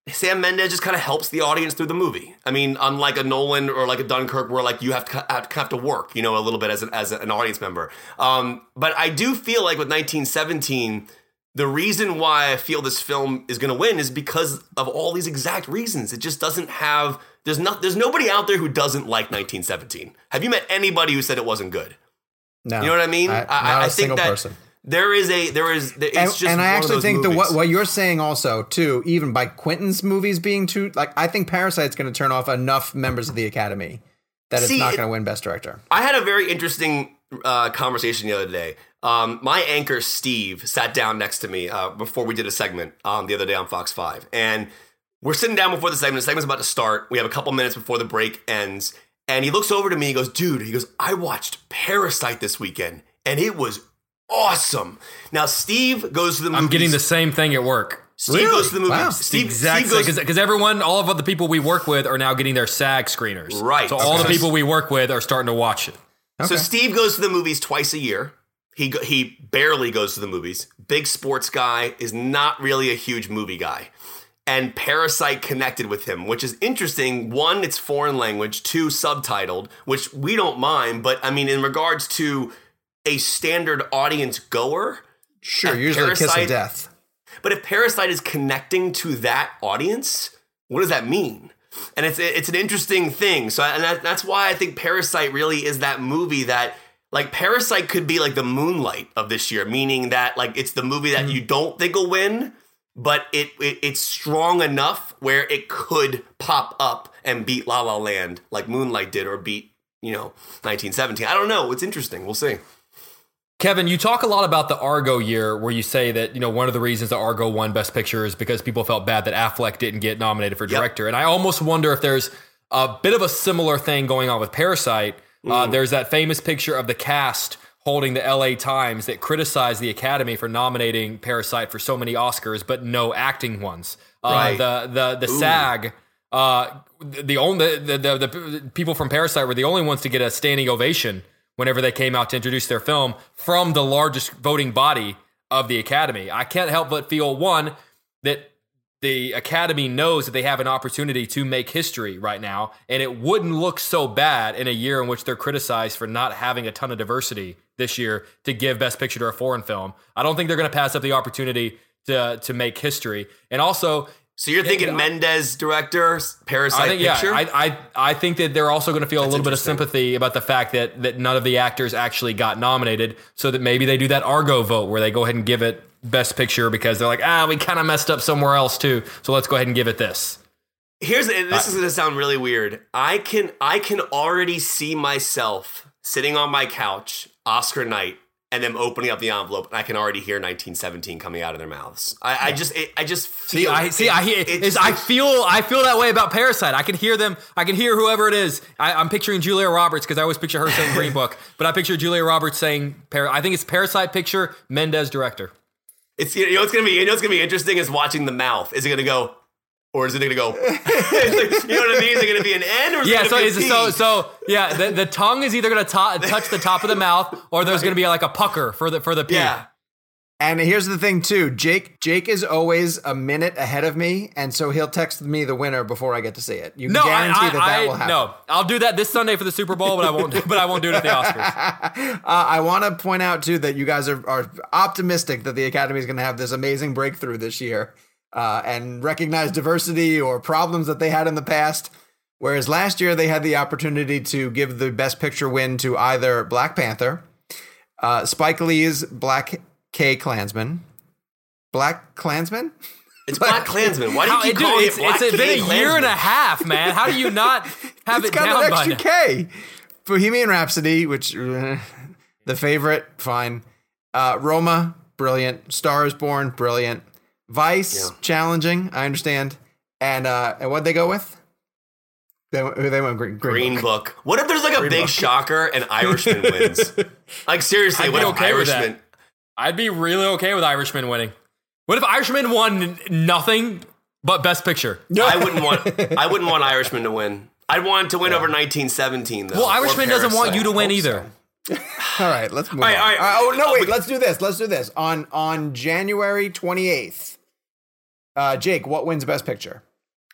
Sam Mendes just kind of helps the audience through the movie. I mean, unlike a Nolan or like a Dunkirk, where like you have to have to, have to work, you know, a little bit as an, as an audience member. Um, but I do feel like with nineteen seventeen, the reason why I feel this film is going to win is because of all these exact reasons. It just doesn't have. There's not. There's nobody out there who doesn't like nineteen seventeen. Have you met anybody who said it wasn't good? No, you know what I mean. I, I, not I a think single that person. There is a there is it's and, just and I one actually of those think that movies. what, what you're saying also too, even by Quentin's movies being too like, I think Parasite's going to turn off enough members of the Academy that See, it's not it- going to win Best Director. I had a very interesting uh, conversation the other day. Um, my anchor Steve sat down next to me uh, before we did a segment um, the other day on Fox five, and we're sitting down before the segment. The segment's about to start. We have a couple minutes before the break ends, and he looks over to me. He goes, "Dude," he goes, "I watched Parasite this weekend, and it was awesome." Now Steve goes to the movies. I'm getting the same thing at work. Steve Really? goes to the movies. Wow. Steve, Exactly, Steve goes, because everyone, all of the people we work with are now getting their SAG screeners. Right. So all Okay. the people we work with are starting to watch it. So Okay. Steve goes to the movies twice a year. He go, he barely goes to the movies. Big sports guy, is not really a huge movie guy. And Parasite connected with him, which is interesting. One, it's foreign language. Two, subtitled, which we don't mind. But I mean, in regards to a standard audience goer, Sure, and usually Kiss Parasite- of Death. but if Parasite is connecting to that audience, what does that mean? And it's it's an interesting thing. So and that, that's why I think Parasite really is that movie that, like, Parasite could be like the Moonlight of this year, meaning that like it's the movie that you don't think will win, but it, it it's strong enough where it could pop up and beat La La Land like Moonlight did, or beat, you know, nineteen seventeen. I don't know. It's interesting. We'll see. Kevin, you talk a lot about the Argo year, where you say that, you know, one of the reasons that Argo won Best Picture is because people felt bad that Affleck didn't get nominated for Yep. director. And I almost wonder if there's a bit of a similar thing going on with Parasite. Uh, there's that famous picture of the cast holding the L A Times that criticized the Academy for nominating Parasite for so many Oscars, but no acting ones. Uh, Right. The the the SAG, uh, the only the, the the people from Parasite were the only ones to get a standing ovation whenever they came out to introduce their film from the largest voting body of the Academy. I can't help but feel, one, that the Academy knows that they have an opportunity to make history right now, and it wouldn't look so bad in a year in which they're criticized for not having a ton of diversity this year to give Best Picture to a foreign film. I don't think they're going to pass up the opportunity to to make history. And also, So you're thinking I- Mendes director, Parasite I think, picture? yeah, I, I, I think that they're also going to feel a little bit of interesting. sympathy about the fact that that none of the actors actually got nominated, so that maybe they do that Argo vote where they go ahead and give it Best Picture because they're like, ah, we kind of messed up somewhere else too, so let's go ahead and give it this. Here's and this is going to sound really weird. I can I can already see myself sitting on my couch, Oscar night, and them opening up the envelope, and I can already hear nineteen seventeen coming out of their mouths. I, I just it, I just See, feel I see. it- I hear. it Is just- I feel. I feel that way about Parasite. I can hear them. I can hear whoever it is. I, I'm picturing Julia Roberts because I always picture her saying Green Book, but I picture Julia Roberts saying. Par- I think it's Parasite picture. Mendes director. It's you know what's gonna be you know what's gonna be interesting is watching the mouth. Is it gonna go, or is it gonna go? It's like, you know what I mean? Is it gonna be an N or is Yeah. it So gonna is be it, a so T? so yeah. The, the tongue is either going to touch the top of the mouth, or there's going to be like a pucker for the for the P. Yeah. And here's the thing too, Jake. Jake is always a minute ahead of me, and so he'll text me the winner before I get to see it. You No, can I, guarantee I, that that I- will happen. no. I'll do that this Sunday for the Super Bowl, but I won't. But I won't do it at the Oscars. Uh, I want to point out too that you guys are, are optimistic that the Academy is going to have this amazing breakthrough this year uh, and recognize diversity or problems that they had in the past. Whereas last year they had the opportunity to give the Best Picture win to either Black Panther, uh, Spike Lee's Black K Klansman, Black Klansman. It's Black Klansman. Why do you How, keep dude, calling it's, it Black it's been a Klansman? year and a half, man. How do you not have It's it got down an by extra now? K. Bohemian Rhapsody, which uh, the favorite, fine. Uh, Roma, brilliant. Star is Born, brilliant. Vice, Yeah. challenging. I understand. And uh, and what'd they go with? They went, they went green. Green, Green Book. Book. What if there's like a Green big Book. shocker and Irishman wins? Like seriously, I'd what be if okay with that. Irishman? I'd be really okay with Irishman winning. What if Irishman won nothing but Best Picture? I wouldn't want. I wouldn't want Irishman to win. I'd want it to win over nineteen seventeen though. Well, or Irishman doesn't want Parasite. you to win Hope either. All right, let's move All right, on. all right. Uh, oh no, Oh, wait. we- Let's do this. Let's do this. On on January twenty-eighth, uh, Jake, what wins Best Picture?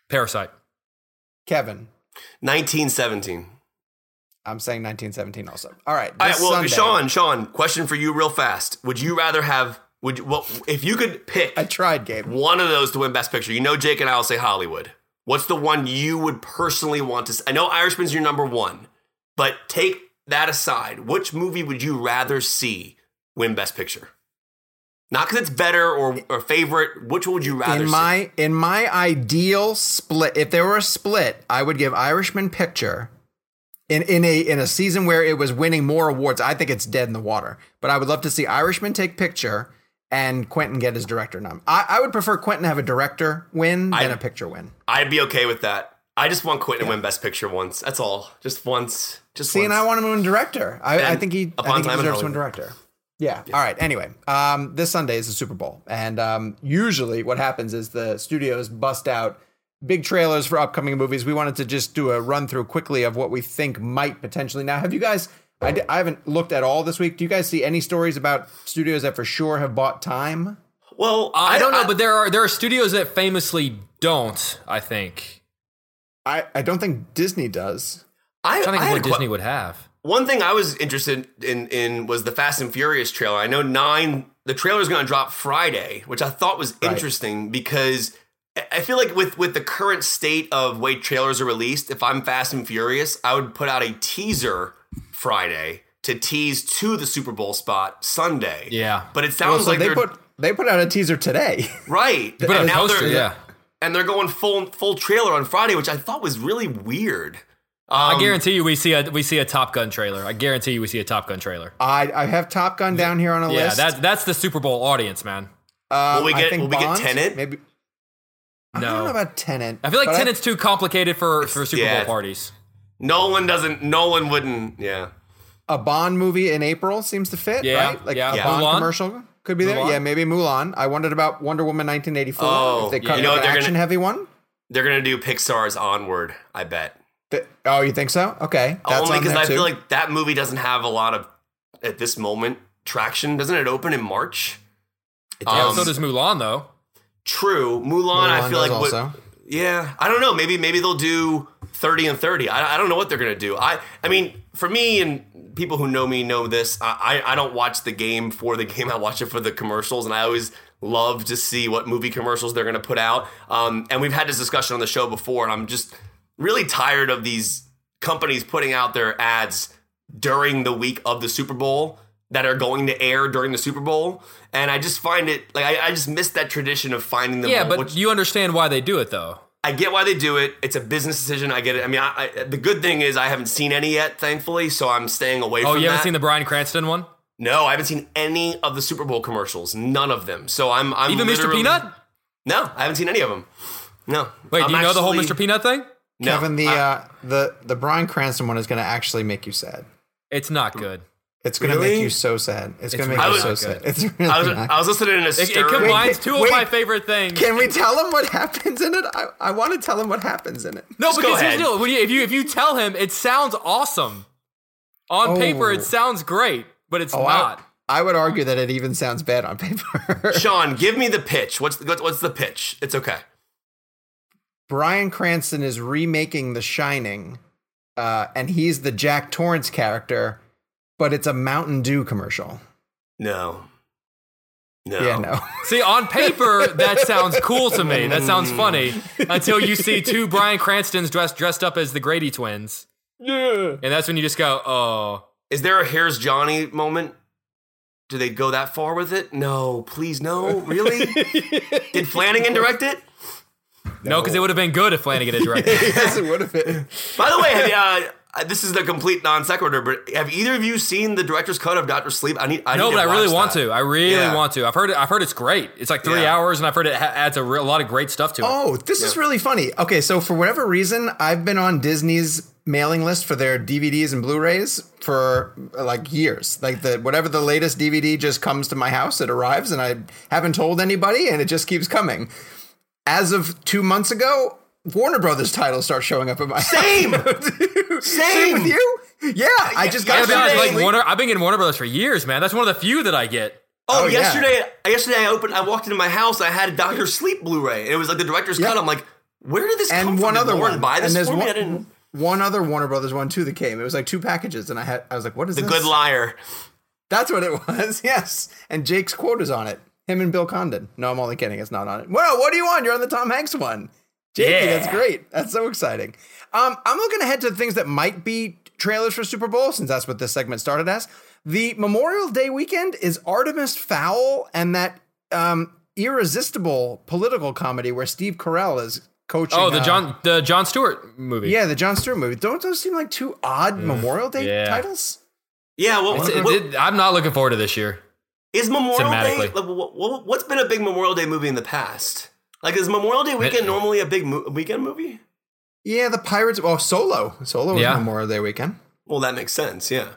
Parasite. Kevin. nineteen seventeen. I'm saying nineteen seventeen also. All right. All right, this well, Sunday- Sean, Sean, question for you real fast. Would you rather have, would you, well, if you could pick I tried, Gabe. one of those to win Best Picture, you know Jake and I will say Hollywood. What's the one you would personally want to see? I know Irishman's your number one, but take that aside. Which movie would you rather see win Best Picture? Not because it's better or, or favorite. Which one would you rather In see? my in my ideal split, if there were a split, I would give Irishman Picture in in a in a season where it was winning more awards. I think it's dead in the water. But I would love to see Irishman take Picture and Quentin get his director nom. I, I would prefer Quentin have a director win than I- a picture win. I'd be okay with that. I just want Quentin to win Best Picture once. That's all. Just once. Just See, once. and I want him to win director. I, I And think he, I Upon think he Time in deserves to win Hollywood. director. Yeah. All right. Anyway, um, this Sunday is the Super Bowl, and um, usually what happens is the studios bust out big trailers for upcoming movies. We wanted to just do a run through quickly of what we think might potentially. Now, have you guys? I, di- I haven't looked at all this week. Do you guys see any stories about studios that for sure have bought time? Well, I don't know, but there are there are studios that famously don't. I think. I, I don't think Disney does. I, I'm trying to I think had what a que- Disney would have. One thing I was interested in in was the Fast and Furious trailer. I know nine, the trailer is going to drop Friday, which I thought was Right. interesting because I- I feel like with with the current state of way trailers are released, if I'm Fast and Furious, I would put out a teaser Friday to tease to the Super Bowl spot Sunday. Yeah. but it Well, sounds so like they they put they put out a teaser today. right. But a And now poster, they're- yeah. and they're going full full trailer on Friday, which I thought was really weird. I Um, guarantee you, we see a we see a Top Gun trailer. I guarantee you, we see a Top Gun trailer. I I have Top Gun down here on a Yeah, list. that's that's the Super Bowl audience, man. Um, Will we I get- think will we get Bond, Tenet? Maybe. I No. don't know about Tenet. I feel like but Tenet's too complicated for for Super yeah. Bowl parties. Nolan doesn't. Nolan wouldn't. Yeah. A Bond movie in April seems to fit, Yeah, right? Like yeah. a Yeah. Bond Mulan? commercial could be there. Mulan? Yeah, maybe Mulan. I wondered about Wonder Woman nineteen eighty-four. Oh, if they yeah. cut You know an what they're action gonna- heavy one. They're gonna do Pixar's Onward. I bet. Th- Oh, you think so? Okay, that's Only on because there I too. feel like that movie doesn't have a lot of at this moment traction. Doesn't it open in March? Yeah, Um, so does Mulan, though. True. Mulan. I Mulan feel like does would- also. yeah. I don't know. Maybe maybe they'll do thirty and thirty. I, I don't know what they're gonna do. I I mean, for me and people who know me know this. I I I don't watch the game for the game. I watch it for the commercials, and I always love to see what movie commercials they're gonna put out. Um, and we've had this discussion on the show before, and I'm just really tired of these companies putting out their ads during the week of the Super Bowl that are going to air during the Super Bowl. And I just find it like I, I just miss that tradition of finding them. Yeah, all, but which you understand why they do it, though. I get why they do it. It's a business decision. I get it. I mean, I, I, the good thing is I haven't seen any yet, thankfully, so I'm staying away Oh, from you haven't that. seen the Bryan Cranston one? No, I haven't seen any of the Super Bowl commercials. None of them. So I'm, I'm Even Mister literally- Peanut? No, I haven't seen any of them. No. Wait, I'm do you know the whole actually- Mister Peanut thing? No, Kevin, the I- uh, the the Bryan Cranston one is going to actually make you sad. It's not good. It's going to Really? make you so sad. It's, It's going to make really you so not sad. good. It's really I was, not. I was listening to a It, it stir- combines Wait, two of wait. my favorite things. Can we tell him what happens in it? I, I want to tell him what happens in it. No, Just go because here's ahead. the deal. When you- if you if you tell him, it sounds awesome. On Oh. paper, it sounds great, but it's Oh, I, not. I would argue that it even sounds bad on paper. Sean, give me the pitch. What's the, what's the pitch? It's okay. Bryan Cranston is remaking The Shining, uh, and he's the Jack Torrance character, but it's a Mountain Dew commercial. No. No. Yeah, no. See, on paper, that sounds cool to me. That sounds funny until you see two Bryan Cranstons dressed dressed up as the Grady twins, Yeah. and that's when you just go, "Oh, Is there a Here's Johnny moment? Do they go that far with it? No, please, no. Really? Did Flanagan direct it? no," because it would have been good if Flanagan had directed. Yes, it would have been. By the way, have you, uh, this is the complete non sequitur, but have either of you seen the director's cut of Doctor Sleep? I need. I No, need but to I really watch want that. to. I really Yeah. want to. I've heard it. I've heard it's great. It's like three Yeah. hours, and I've heard it ha- adds a, re- a lot of great stuff to it. Oh, this is really funny. Okay, so for whatever reason, I've been on Disney's mailing list for their D V Ds and Blu-rays for uh, like years. Like the whatever the latest D V D just comes to my house, it arrives, and I haven't told anybody, and it just keeps coming. As of two months ago, Warner Brothers titles start showing up in my Same. house. Same. Same. with you? Yeah, I just I got gotta be honest, yesterday- like Warner, I've been getting Warner Brothers for years, man. That's one of the few that I get. Oh, Oh, yeah. yesterday, yesterday I opened. I walked into my house. I had a Doctor Sleep Blu-ray. And it was like the director's Yeah. cut. I'm like, Where did this and come one from? Did other Lauren one. buy this and there's for me? one, I didn't. one other Warner Brothers one too that came. It was like two packages, and I had I was like, "What is The this?" Good Liar. That's what it was. Yes, and Jake's quote is on it. Him and Bill Condon. No, I'm only kidding. It's not on it. Well, what do you want? You're on the Tom Hanks one. Jakey, Yeah. that's great. That's so exciting. Um, I'm looking ahead to things that might be trailers for Super Bowl, since that's what this segment started as. The Memorial Day weekend is Artemis Fowl and that um, irresistible political comedy where Steve Carell is coaching. Oh, the uh, John the John Stewart movie. Yeah, the John Stewart movie. Don't those seem like two odd Memorial Day yeah. titles? Yeah, well, It's- what, it- it- I'm not looking forward to this year. is Memorial Day, cinematically. like, what, what, what's been a big Memorial Day movie in the past? Like, is Memorial Day weekend normally a big mo- weekend movie? Yeah, the Pirates. Oh, Solo. Solo was Yeah. Memorial Day weekend. Well, that makes sense, yeah.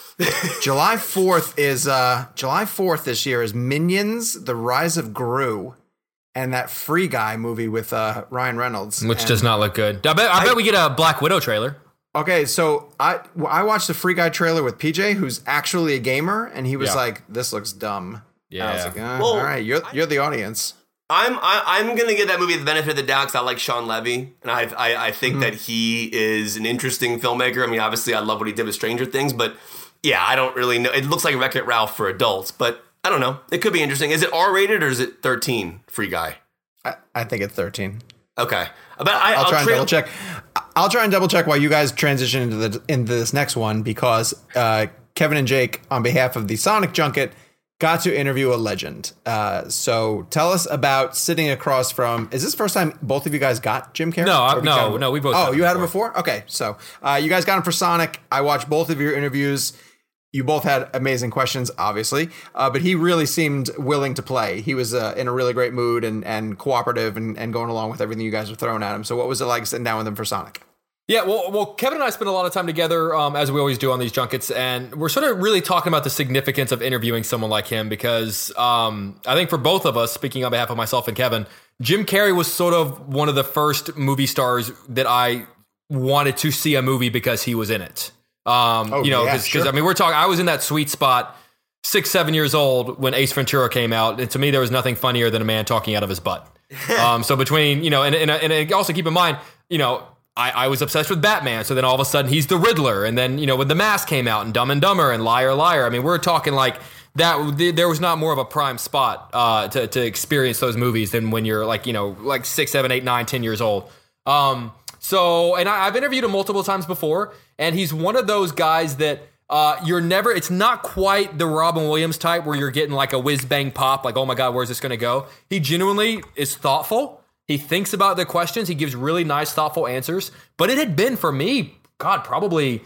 July fourth is uh July fourth this year is Minions: The Rise of Gru, and that Free Guy movie with uh Ryan Reynolds, Which And- does not look good. I bet I, bet we get a Black Widow trailer. Okay, so I well, I watched the Free Guy trailer with P J, who's actually a gamer, and he was Yeah. like, "This looks dumb." And I was Yeah. like, uh, Well, "All right, you're you're the audience." I'm I, I'm gonna give that movie the benefit of the doubt because I like Sean Levy, and I I, I think that he is an interesting filmmaker. I mean, obviously, I love what he did with Stranger Things, but yeah, I don't really know. It looks like Wreck-It Ralph for adults, but I don't know. It could be interesting. Is it R rated or is it thirteen? Free Guy. I, I think it's thirteen. Okay, but I, I'll try and trail- double check. I'll try and double check while you guys transition into the into this next one because uh, Kevin and Jake, on behalf of the Sonic Junket, got to interview a legend. Uh, so tell us about sitting across from. Is this the first time both of you guys got Jim Carrey? No, I- Or we no, got him- no, we both Oh, got him you had him before. before? Okay, so uh, you guys got him for Sonic. I watched both of your interviews. You both had amazing questions, obviously, uh, but he really seemed willing to play. He was uh, in a really great mood and and cooperative and, and going along with everything you guys were throwing at him. So what was it like sitting down with him for Sonic? Yeah, well, well, Kevin and I spend a lot of time together, um, as we always do on these junkets, and we're sort of really talking about the significance of interviewing someone like him because um, I think for both of us, speaking on behalf of myself and Kevin, Jim Carrey was sort of one of the first movie stars that I wanted to see a movie because he was in it. Um, Oh, you know, yeah, because sure. I mean, we're talking. I was in that sweet spot, six, seven years old when Ace Ventura came out, and to me, there was nothing funnier than a man talking out of his butt. um, so between you know, and, and and also keep in mind, you know. I, I was obsessed with Batman, so then all of a sudden he's the Riddler, and then you know when The Mask came out and Dumb and Dumber and Liar Liar. I mean, we're talking like that. th- There was not more of a prime spot uh, to to experience those movies than when you're like you know like six, seven, eight, nine, ten years old. Um, so and I, I've interviewed him multiple times before, and he's one of those guys that. Uh, you're never, it's not quite the Robin Williams type where you're getting like a whiz bang pop, like, oh my God, where's this going to go? He genuinely is thoughtful. He thinks about the questions. He gives really nice, thoughtful answers. But it had been for me, God, probably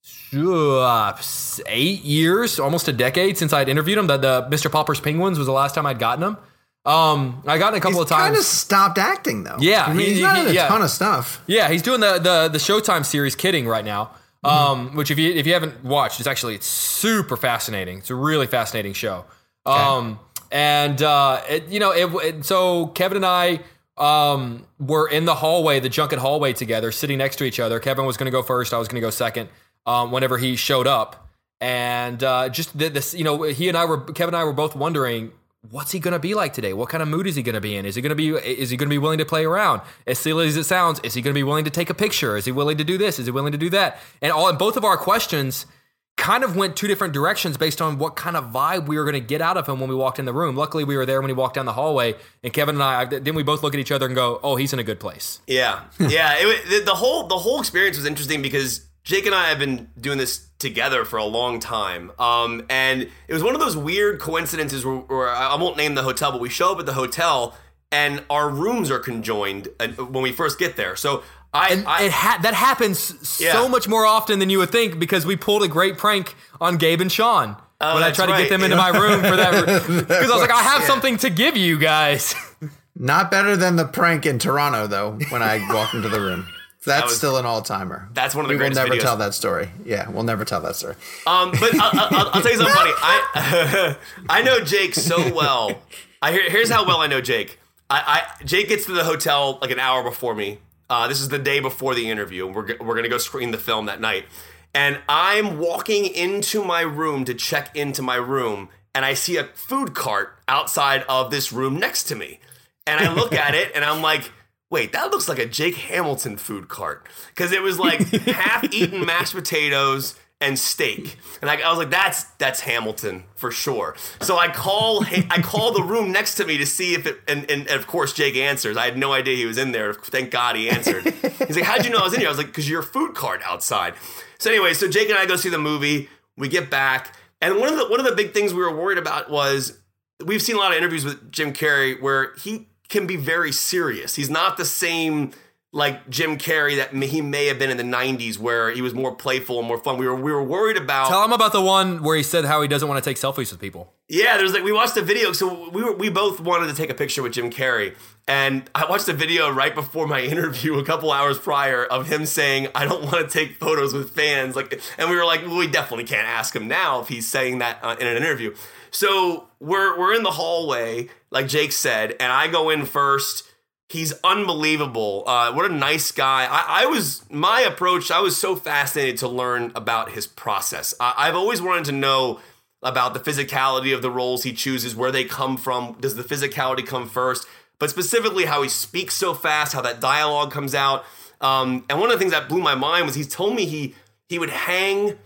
uh, eight years, almost a decade since I'd interviewed him. The, the Mister Popper's Penguins was the last time I'd gotten him. Um, I got in a couple He's of times. kind of stopped acting though. Yeah, I mean, he- he's not he- in a yeah. ton of stuff. Yeah, he's doing the the the Showtime series Kidding right now. Um, which if you if you haven't watched, it's actually it's super fascinating. It's a really fascinating show. Um, and uh, it, you know, it, it, so Kevin and I um were in the hallway, the junket hallway together, sitting next to each other. Kevin was going to go first. I was going to go second. Um, whenever he showed up, and uh, just the, this, you know, he and I were Kevin and I were both wondering. What's he going to be like today? What kind of mood is he going to be in? Is he going to be is he going to be willing to play around? As silly as it sounds, is he going to be willing to take a picture? Is he willing to do this? Is he willing to do that? And all and both of our questions kind of went two different directions based on what kind of vibe we were going to get out of him when we walked in the room. Luckily, we were there when he walked down the hallway, and Kevin and I then we both look at each other and go, "Oh, he's in a good place." Yeah, yeah. It, wa- the, the whole the whole experience was interesting because Jake and I have been doing this together for a long time, um, and it was one of those weird coincidences where, where I won't name the hotel, but we show up at the hotel and our rooms are conjoined uh, when we first get there. So I, And I it ha- that happens Yeah. so much more often than you would think because we pulled a great prank on Gabe and Sean Oh, when I that's tried to right. get them into my room for that because I was like, I have something to give you guys. Not better than the prank in Toronto though. When I walked into the room, that's was- still an all timer. That's one of the we will greatest never videos. tell that story. Yeah, we'll never tell that story. Um, but I'll, I'll, I'll tell you something funny. I I know Jake so well. I hear, here's how well I know Jake. I, I Jake gets to the hotel like an hour before me. Uh, this is the day before the interview. We're g- we're gonna go screen the film that night, and I'm walking into my room to check into my room, and I see a food cart outside of this room next to me, and I look at it, and I'm like, wait, that looks like a Jake Hamilton food cart. Because it was like half-eaten mashed potatoes and steak. And I, I was like, that's that's Hamilton for sure. So I call I call the room next to me to see if it, and, and, and of course Jake answers. I had no idea he was in there. Thank God he answered. He's like, how'd you know I was in here? I was like, because your food cart outside. So anyway, so Jake and I go see the movie. We get back. And one of the one of the big things we were worried about was, we've seen a lot of interviews with Jim Carrey where he can be very serious. He's not the same like Jim Carrey that he may have been in the nineties, where he was more playful and more fun. We were we were worried about. Tell him about the one where he said how he doesn't want to take selfies with people. Yeah, there's like, we watched a video. So we were we both wanted to take a picture with Jim Carrey, and I watched a video right before my interview a couple hours prior of him saying, I don't want to take photos with fans. Like, and we were like, well, we definitely can't ask him now if he's saying that uh, in an interview. So we're we're in the hallway, like Jake said, and I go in first. He's unbelievable. Uh, what a nice guy. I, I was, my approach, I was so fascinated to learn about his process. I, I've always wanted to know about the physicality of the roles he chooses, where they come from. Does the physicality come first? But specifically how he speaks so fast, how that dialogue comes out. Um, and one of the things that blew my mind was he told me he he would hang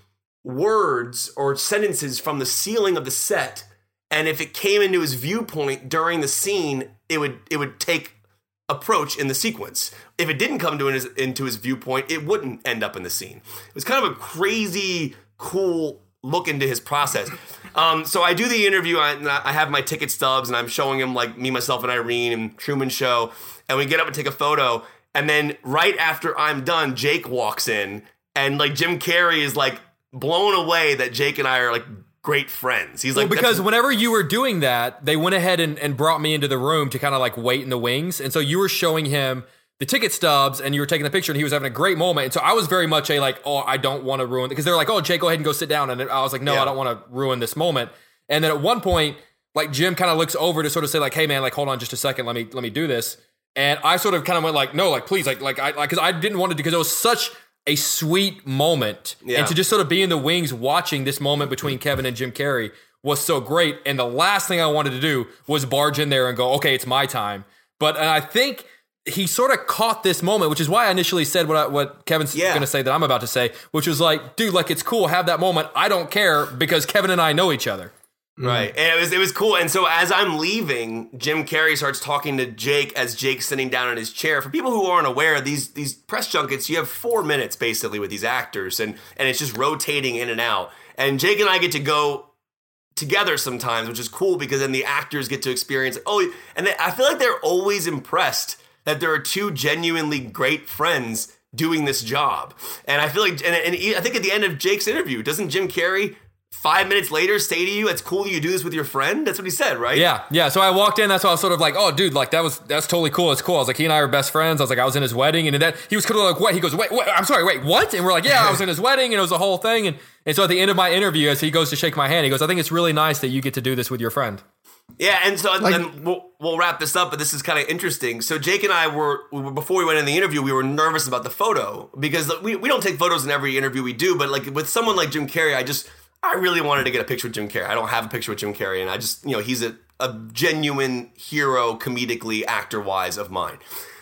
words or sentences from the ceiling of the set, and if it came into his viewpoint during the scene, it would it would take approach in the sequence. If it didn't come to his, into his viewpoint, it wouldn't end up in the scene. It was kind of a crazy, cool look into his process. Um, so I do the interview, I, I have my ticket stubs, and I'm showing him like Me, Myself, and Irene and Truman Show, and we get up and take a photo, and then right after I'm done, Jake walks in, and like Jim Carrey is like blown away that Jake and I are like great friends. He's like, well, because whenever you were doing that, they went ahead and, and brought me into the room to kind of like wait in the wings. And so you were showing him the ticket stubs and you were taking the picture, and he was having a great moment. And so I was very much a like, oh, I don't want to ruin it. Because they're like, oh, Jake, go ahead and go sit down. And I was like, no, Yeah. I don't want to ruin this moment. And then at one point, like Jim kind of looks over to sort of say like, hey man, like, hold on just a second. Let me, let me do this. And I sort of kind of went like, no, like, please, like, like I, like, cause I didn't want to, because it was such a sweet moment. Yeah. And to just sort of be in the wings watching this moment between Kevin and Jim Carrey was so great. And the last thing I wanted to do was barge in there and go, okay, it's my time. But and I think he sort of caught this moment, which is why I initially said what I, what Kevin's Yeah. going to say that I'm about to say, which was like, dude, like, it's cool. Have that moment. I don't care, because Kevin and I know each other. right. And it was it was cool. And so as I'm leaving, Jim Carrey starts talking to Jake as Jake's sitting down in his chair. For people who aren't aware, these these press junkets, you have four minutes basically with these actors, and and it's just rotating in and out. And Jake and I get to go together sometimes, which is cool, because then the actors get to experience, oh, and they, I feel like they're always impressed that there are two genuinely great friends doing this job. And I feel like, and, and I think at the end of Jake's interview, doesn't Jim Carrey five minutes later say to you, it's cool that you do this with your friend? That's what he said, right? Yeah, yeah. So I walked in. That's why I was sort of like, "Oh, dude, like that was that's totally cool. It's cool." I was like, "He and I are best friends." I was like, "I was in his wedding," and then he was kind of like, "What?" He goes, "Wait, wait, I'm sorry, wait, what?" And we're like, "Yeah, I was in his wedding, and it was a whole thing." And and so at the end of my interview, as he goes to shake my hand, he goes, "I think it's really nice that you get to do this with your friend." Yeah, and so Like- and we'll, we'll wrap this up, but this is kind of interesting. So Jake and I were, we were, before we went in the interview, we were nervous about the photo, because we, we don't take photos in every interview we do, but like with someone like Jim Carrey, I just, I really wanted to get a picture with Jim Carrey. I don't have a picture with Jim Carrey, and I just, you know, he's a, a genuine hero, comedically, actor-wise, of mine.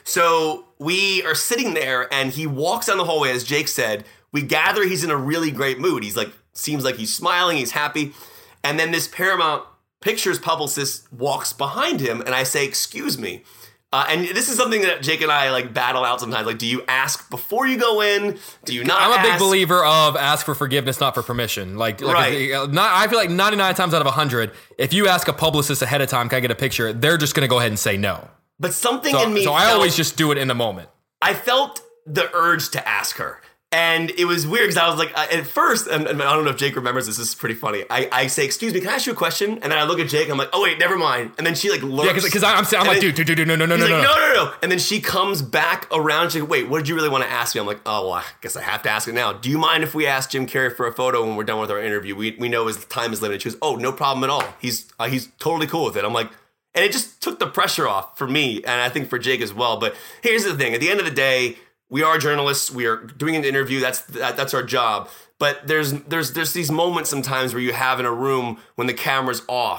So we are sitting there, and he walks down the hallway, as Jake said. We gather he's in a really great mood. He's like, seems like he's smiling, he's happy. And then this Paramount Pictures publicist walks behind him, and I say, "Excuse me." Uh, and this is something that Jake and I like battle out sometimes. Like, do you ask before you go in? Do you not? I'm a ask? big believer of ask for forgiveness, not for permission. Like, like Right. if- not, I feel like ninety-nine times out of one hundred, if you ask a publicist ahead of time, "Can I get a picture?" they're just going to go ahead and say no. But something So, in me. so I felt- always just do it in the moment. I felt the urge to ask her. And it was weird, because I was like, uh, at first, and, and I don't know if Jake remembers this, this is pretty funny. I, I say, "Excuse me, can I ask you a question?" And then I look at Jake, and I'm like, "Oh, wait, never mind." And then she like lurks. Yeah, because I'm, I'm And like, then- dude, dude, dude, no, no, no, He's no, like, no. no, no, no. And then she comes back around. She's like, "Wait, what did you really want to ask me?" I'm like, "Oh, well, I guess I have to ask it now. Do you mind if we ask Jim Carrey for a photo when we're done with our interview? We we know his time is limited." She goes, "Oh, no problem at all. He's uh, he's totally cool with it." I'm like, and it just took the pressure off for me, and I think for Jake as well. But here's the thing: at the end of the day, we are journalists. We are doing an interview. That's that, that's our job. But there's there's there's these moments sometimes where you have in a room when the camera's off,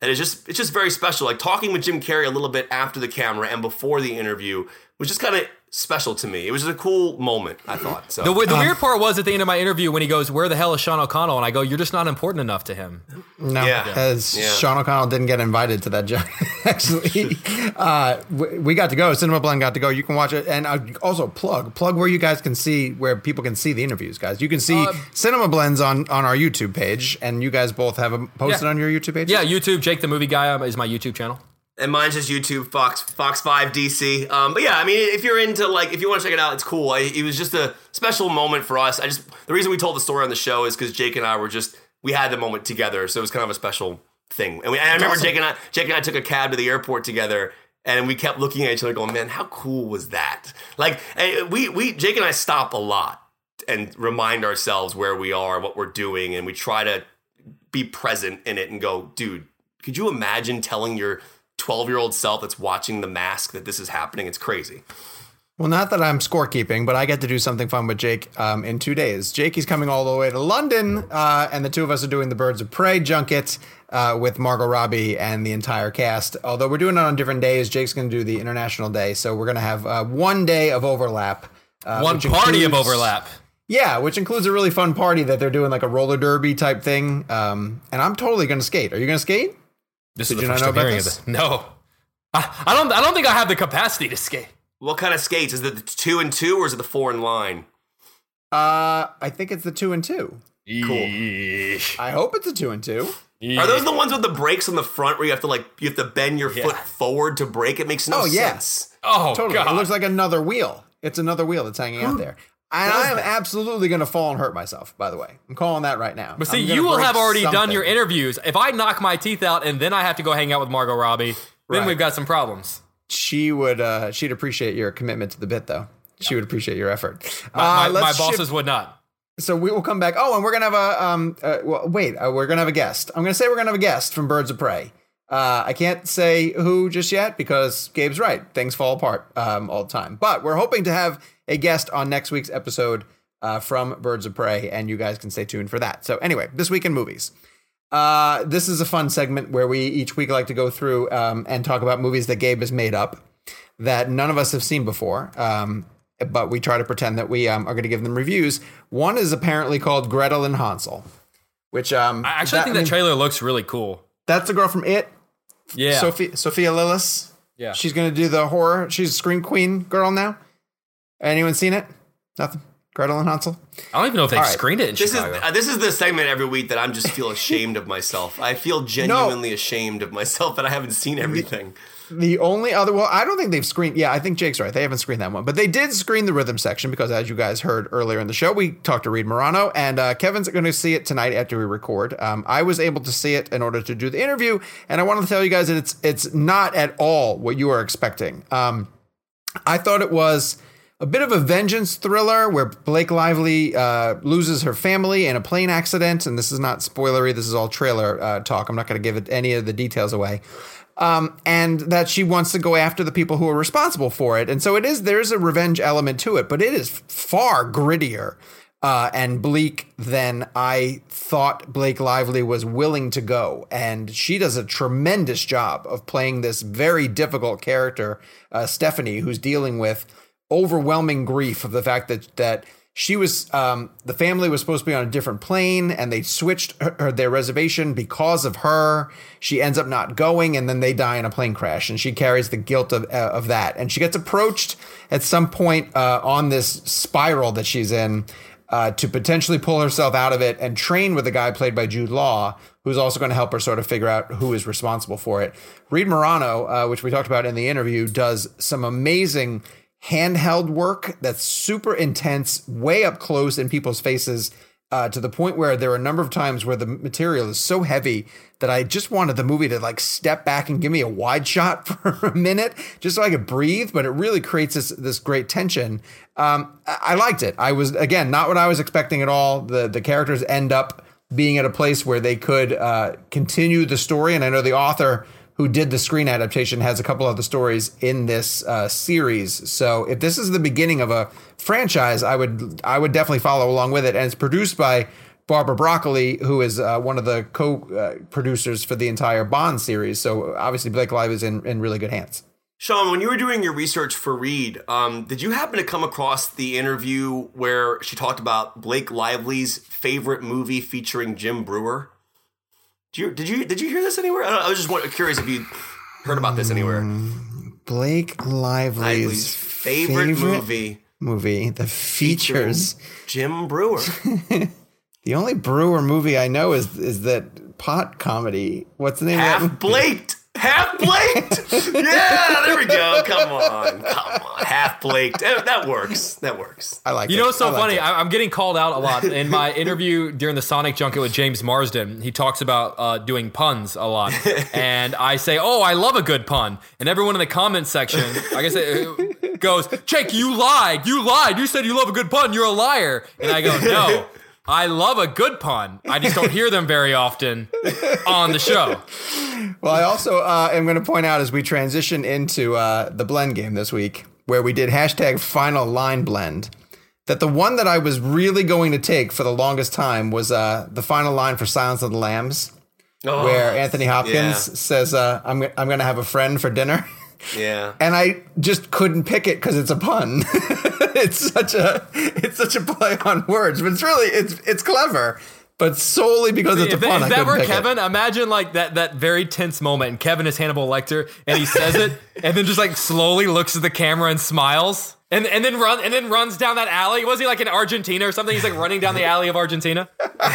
And it's just it's just very special. Like talking with Jim Carrey a little bit after the camera and before the interview was just kind of special to me. It was just a cool moment, I thought. So The, the Um, weird part was at the end of my interview when he goes, "Where the hell is Sean O'Connell?" And I go, "You're just not important enough to him." No, Yeah. as Yeah. Sean O'Connell didn't get invited to that job. Actually, uh, we, we got to go. Cinema Blend got to go. You can watch it, and uh, also plug plug where you guys can see where people can see the interviews, guys. You can see Uh, Cinema Blends on on our YouTube page, and you guys both have them posted Yeah. on your YouTube page. Yeah, YouTube. Jake the Movie Guy um, is my YouTube channel. And mine's just YouTube, Fox Fox five D C. Um, but yeah, I mean, if you're into like, if you want to check it out, it's cool. I, it was just a special moment for us. I just the reason we told the story on the show is because Jake and I were just we had the moment together, so it was kind of a special thing. And, we, and I remember awesome. Jake and I Jake and I took a cab to the airport together, and we kept looking at each other, going, "Man, how cool was that?" Like, and we we Jake and I stop a lot and remind ourselves where we are, what we're doing, and we try to be present in it and go, "Dude, could you imagine telling your twelve-year-old self that's watching The Mask that this is happening?" It's crazy. Well, not that I'm scorekeeping, but I get to do something fun with Jake um, in two days. Jake is coming all the way to London, uh, and the two of us are doing the Birds of Prey junket uh, with Margot Robbie and the entire cast. Although we're doing it on different days, Jake's going to do the international day, so we're going to have uh, one day of overlap. Uh, One which party of includes- overlap. Yeah, which includes a really fun party that they're doing like a roller derby type thing. Um, and I'm totally going to skate. Are you going to skate? This Did is the you not first know I'm about hearing of this? this. No, I, I don't. I don't think I have the capacity to skate. What kind of skates? Is it the two and two, or is it the four in line? Uh, I think it's the two and two. Cool. I hope it's a two and two. Are those the ones with the brakes on the front where you have to like you have to bend your Yeah. foot forward to brake? It makes no Oh, yeah. sense. Oh Totally. God! It looks like another wheel. It's another wheel that's hanging out there. And I am absolutely going to fall and hurt myself, by the way. I'm calling that right now. But see, I'm gonna you will break have already done something. your interviews. If I knock my teeth out and then I have to go hang out with Margot Robbie, then Right. we've got some problems. She would, uh, she'd appreciate your commitment to the bit, though. She would appreciate your effort. My, Uh, my, my let's bosses shift- would not. So we will come back. Oh, and we're gonna have a um. Uh, well, wait, uh, we're gonna have a guest. I'm gonna say we're gonna have a guest from Birds of Prey. Uh, I can't say who just yet because Gabe's right. Things fall apart um, all the time. But we're hoping to have a guest on next week's episode uh, from Birds of Prey, and you guys can stay tuned for that. So anyway, this week in movies. Uh, this is a fun segment where we each week like to go through um, and talk about movies that Gabe has made up that none of us have seen before. Um, but we try to pretend that we um, are going to give them reviews. One is apparently called Gretel and Hansel, which um, I actually think I that mean, trailer looks really cool. that's the girl from It, Yeah. Sophie, Sophia Lillis. Yeah. She's going to do the horror. She's a Scream Queen girl now. Anyone seen it? Nothing. Gretel and Hansel. I don't even know if they've All right. screened it in This is Chicago. uh, this is the segment every week that I'm just feel ashamed of myself. I feel genuinely ashamed of myself that I haven't seen everything. The only other, well, I don't think they've screened. Yeah, I think Jake's right. They haven't screened that one, but they did screen the rhythm section because, as you guys heard earlier in the show, we talked to Reed Morano, and uh, Kevin's going to see it tonight after we record. Um, I was able to see it in order to do the interview, and I wanted to tell you guys that it's it's not at all what you are expecting. Um, I thought it was a bit of a vengeance thriller where Blake Lively uh, loses her family in a plane accident, and this is not spoilery. This is all trailer uh, talk. I'm not going to give it any of the details away. Um, and that she wants to go after the people who are responsible for it. And so it is, there's a revenge element to it, but it is far grittier uh, and bleak than I thought Blake Lively was willing to go. And she does a tremendous job of playing this very difficult character, uh, Stephanie, who's dealing with overwhelming grief of the fact that, that she was, um, the family was supposed to be on a different plane and they switched her, her, their reservation because of her. She ends up not going and then they die in a plane crash and she carries the guilt of, uh, of that. And she gets approached at some point uh, on this spiral that she's in uh, to potentially pull herself out of it and train with a guy played by Jude Law, who's also going to help her sort of figure out who is responsible for it. Reed Morano, uh, which we talked about in the interview, does some amazing handheld work that's super intense, way up close in people's faces, uh, to the point where there are a number of times where the material is so heavy that I just wanted the movie to like step back and give me a wide shot for a minute just so I could breathe. But it really creates this this great tension. Um, I, I liked it. I was, again, not what I was expecting at all. The the characters end up being at a place where they could uh, continue the story. And I know the author who did the screen adaptation has a couple of the stories in this uh, series. So if this is the beginning of a franchise, I would I would definitely follow along with it. And it's produced by Barbara Broccoli, who is uh, one of the co-producers for the entire Bond series. So obviously Blake Lively is in, in really good hands. Sean, when you were doing your research for Reed, um, did you happen to come across the interview where she talked about Blake Lively's favorite movie featuring Jim Brewer? Did you did you did you hear this anywhere? I, don't know, I was just curious if you heard about this anywhere. Blake Lively's, Lively's favorite, favorite movie movie that features Jim Brewer. The only Brewer movie I know is is that pot comedy. What's the name Half of that? Blaked. Half Blaked. Yeah, there we go. Come on. Come on. Half Blaked. That works. That works. I like it. You know what's so I like funny? it. I'm getting called out a lot. In my interview during the Sonic Junket with James Marsden, he talks about uh, doing puns a lot. And I say, oh, I love a good pun. And everyone in the comment section, I guess it goes, Jake, you lied. You lied. You said you love a good pun. You're a liar. And I go, no. I love a good pun. I just don't hear them very often on the show. Well, I also uh, am going to point out as we transition into uh, the blend game this week, where we did hashtag final line blend, that the one that I was really going to take for the longest time was uh, the final line for Silence of the Lambs, oh, where Anthony Hopkins yeah. says, uh, I'm, I'm going to have a friend for dinner. Yeah. And I just couldn't pick it because it's a pun. It's such a it's such a play on words, but it's really it's it's clever, but solely because it's a pun. If I that were pick Kevin, it. Imagine like that that very tense moment, and Kevin is Hannibal Lecter, and he says it, and then just like slowly looks at the camera and smiles, and and then run and then runs down that alley. Was he like in Argentina or something? He's like running down the alley of Argentina.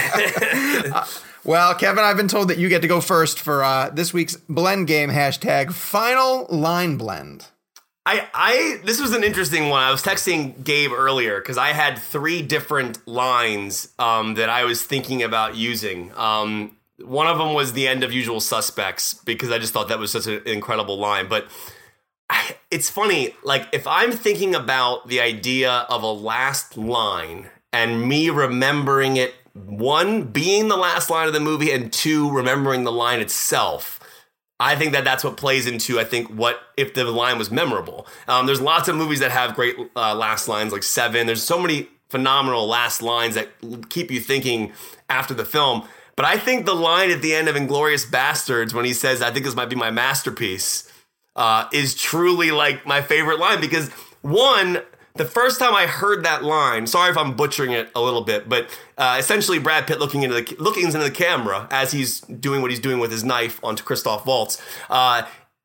uh, well, Kevin, I've been told that you get to go first for uh, this week's blend game hashtag final line blend. I, I this was an interesting one. I was texting Gabe earlier because I had three different lines um, that I was thinking about using. Um, one of them was the end of Usual Suspects because I just thought that was such an incredible line. But I, it's funny, like if I'm thinking about the idea of a last line and me remembering it, one, being the last line of the movie, and two, remembering the line itself, I think that that's what plays into, I think, what if the line was memorable. Um, there's lots of movies that have great uh, last lines, like Seven. There's so many phenomenal last lines that keep you thinking after the film. But I think the line at the end of Inglourious Bastards, when he says, I think this might be my masterpiece, uh, is truly like my favorite line. Because one, the first time I heard that line, sorry if I'm butchering it a little bit, but uh, essentially Brad Pitt looking into the looking into the camera as he's doing what he's doing with his knife onto Christoph Waltz. Uh,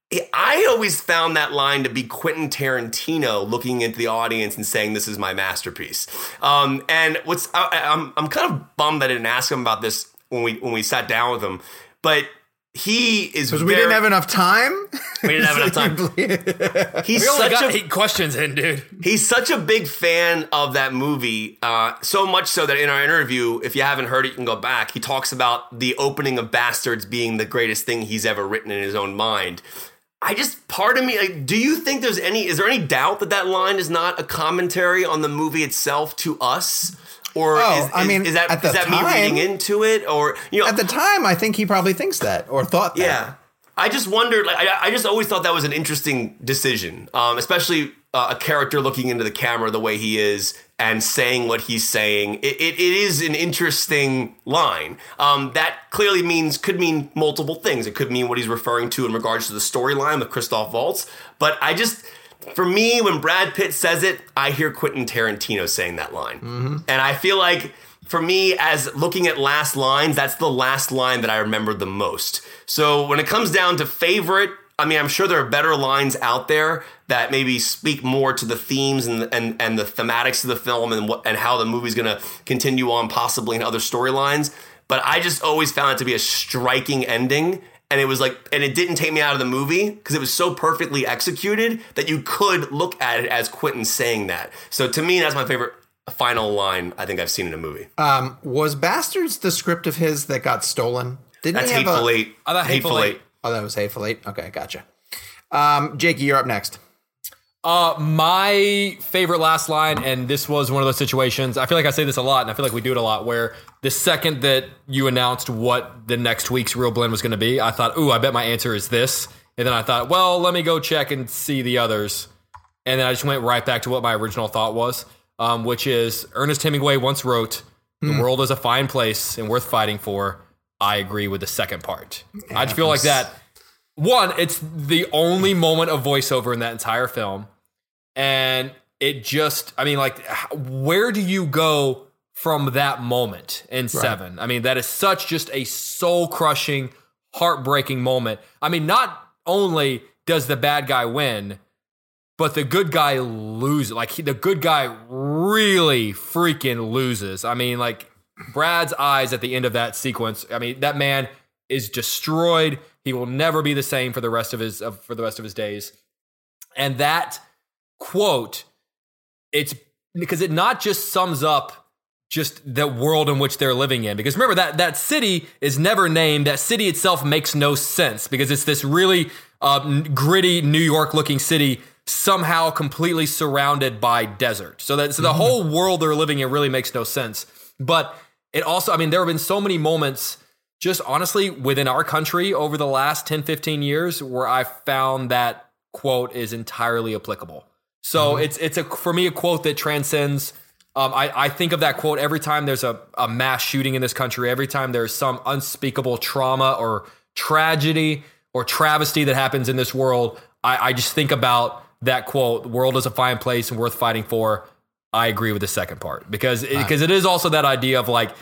I always found that line to be Quentin Tarantino looking into the audience and saying, "This is my masterpiece." Um, and what's I, I'm I'm kind of bummed that I didn't ask him about this when we when we sat down with him, but. He is because we didn't have enough time. We didn't have enough time. He's we only such got a, eight questions in, dude. He's such a big fan of that movie, uh, so much so that in our interview, if you haven't heard it, you can go back. He talks about the opening of Bastards being the greatest thing he's ever written in his own mind. I just, part of me, like, do you think there's any, is there any doubt that that line is not a commentary on the movie itself to us? Or oh, is, is, I mean, is that, at the is that time, me reading into it? Or, you know, at the time, I think he probably thinks that or thought that. Yeah. I just wondered, like, I, I just always thought that was an interesting decision, um, especially uh, a character looking into the camera the way he is and saying what he's saying. It, it, it is an interesting line. Um, that clearly means, could mean multiple things. It could mean what he's referring to in regards to the storyline with Christoph Waltz. But I just... For me, when Brad Pitt says it, I hear Quentin Tarantino saying that line. Mm-hmm. And I feel like, for me, as looking at last lines, that's the last line that I remember the most. So when it comes down to favorite, I mean, I'm sure there are better lines out there that maybe speak more to the themes and and, and the thematics of the film and what and how the movie's going to continue on possibly in other storylines. But I just always found it to be a striking ending. And it was like, and it didn't take me out of the movie because it was so perfectly executed that you could look at it as Quentin saying that. So to me, that's my favorite final line I think I've seen in a movie. Um, was Bastards the script of his that got stolen? Didn't that's he have Hateful a, Eight. Oh, that Hateful, Hateful Eight. Eight. Oh, that was Hateful Eight. Okay, gotcha. Um, Jakey, you're up next. Uh, my favorite last line, and this was one of those situations, I feel like I say this a lot, and I feel like we do it a lot, where the second that you announced what the next week's Real Blend was going to be, I thought, ooh, I bet my answer is this. And then I thought, well, let me go check and see the others. And then I just went right back to what my original thought was, um, which is Ernest Hemingway once wrote, the world is a fine place and worth fighting for, I agree with the second part. Yeah, I just feel like that, one, it's the only moment of voiceover in that entire film. And it just, I mean, like, where do you go from that moment in Seven? Right. I mean, that is such just a soul-crushing, heartbreaking moment. I mean, not only does the bad guy win, but the good guy loses. Like, he, the good guy really freaking loses. I mean, like, Brad's eyes at the end of that sequence, I mean, that man is destroyed. He will never be the same for the rest of his uh, for the rest of his days. And that quote, it's because it not just sums up just the world in which they're living in. Because remember, that that city is never named. That city itself makes no sense because it's this really uh, gritty New York looking city somehow completely surrounded by desert. So that so the mm-hmm. whole world they're living in really makes no sense. But it also, I mean, there have been so many moments just honestly within our country over the last ten, fifteen years where I found that quote is entirely applicable. So mm-hmm. it's it's a for me a quote that transcends. Um, I, I think of that quote every time there's a, a mass shooting in this country, every time there's some unspeakable trauma or tragedy or travesty that happens in this world. I, I just think about that quote, the world is a fine place and worth fighting for. I agree with the second part because it, because it is also that idea of like,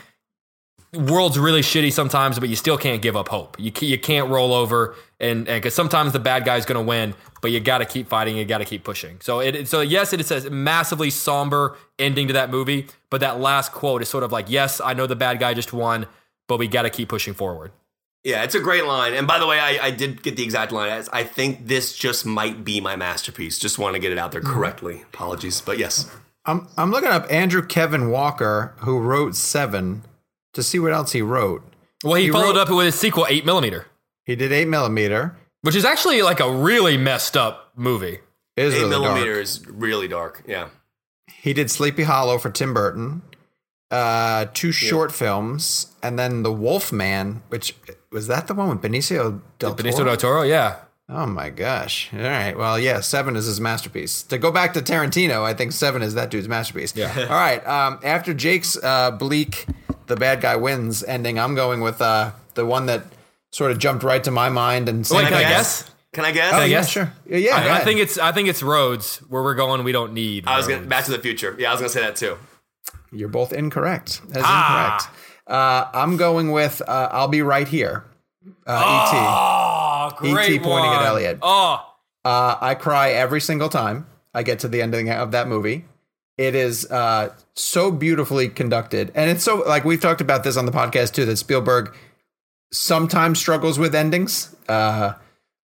world's really shitty sometimes, but you still can't give up hope. You you can't roll over, and because sometimes the bad guy's going to win, but you got to keep fighting. You got to keep pushing. So it so yes, it is a massively somber ending to that movie, but that last quote is sort of like, yes, I know the bad guy just won, but we got to keep pushing forward. Yeah, it's a great line. And by the way, I, I did get the exact line. I think this just might be my masterpiece. Just want to get it out there correctly. Apologies, but yes. I'm I'm looking up Andrew Kevin Walker, who wrote Seven, to see what else he wrote. Well, he, he followed wrote, up with his sequel, eight millimeter. He did eight millimeter. Which is actually like a really messed up movie. It is eight really millimeter dark. is really dark, yeah. He did Sleepy Hollow for Tim Burton, uh, two yeah. short films, and then The Wolfman, which, was that the one with Benicio del Toro? Benicio del Toro, yeah. Oh my gosh. All right. Well, yeah, Seven is his masterpiece. To go back to Tarantino, I think Seven is that dude's masterpiece. Yeah. All right. Um, after Jake's uh, bleak, the bad guy wins ending, I'm going with uh, the one that sort of jumped right to my mind. And Wait, can I guess? Can I guess? Oh, can I yeah, guess? Sure. Yeah, yeah I, I think it's I think it's Roads, where we're going. We don't need. I was roads. gonna Back to the Future. Yeah, I was gonna say that too. You're both incorrect. That is ah. incorrect. Uh, I'm going with uh, I'll Be Right Here. Uh, oh, E T. great E T pointing one. at Elliot. Oh, uh, I cry every single time I get to the ending of that movie. It is uh, so beautifully conducted, and it's so like we've talked about this on the podcast too. That Spielberg sometimes struggles with endings, uh,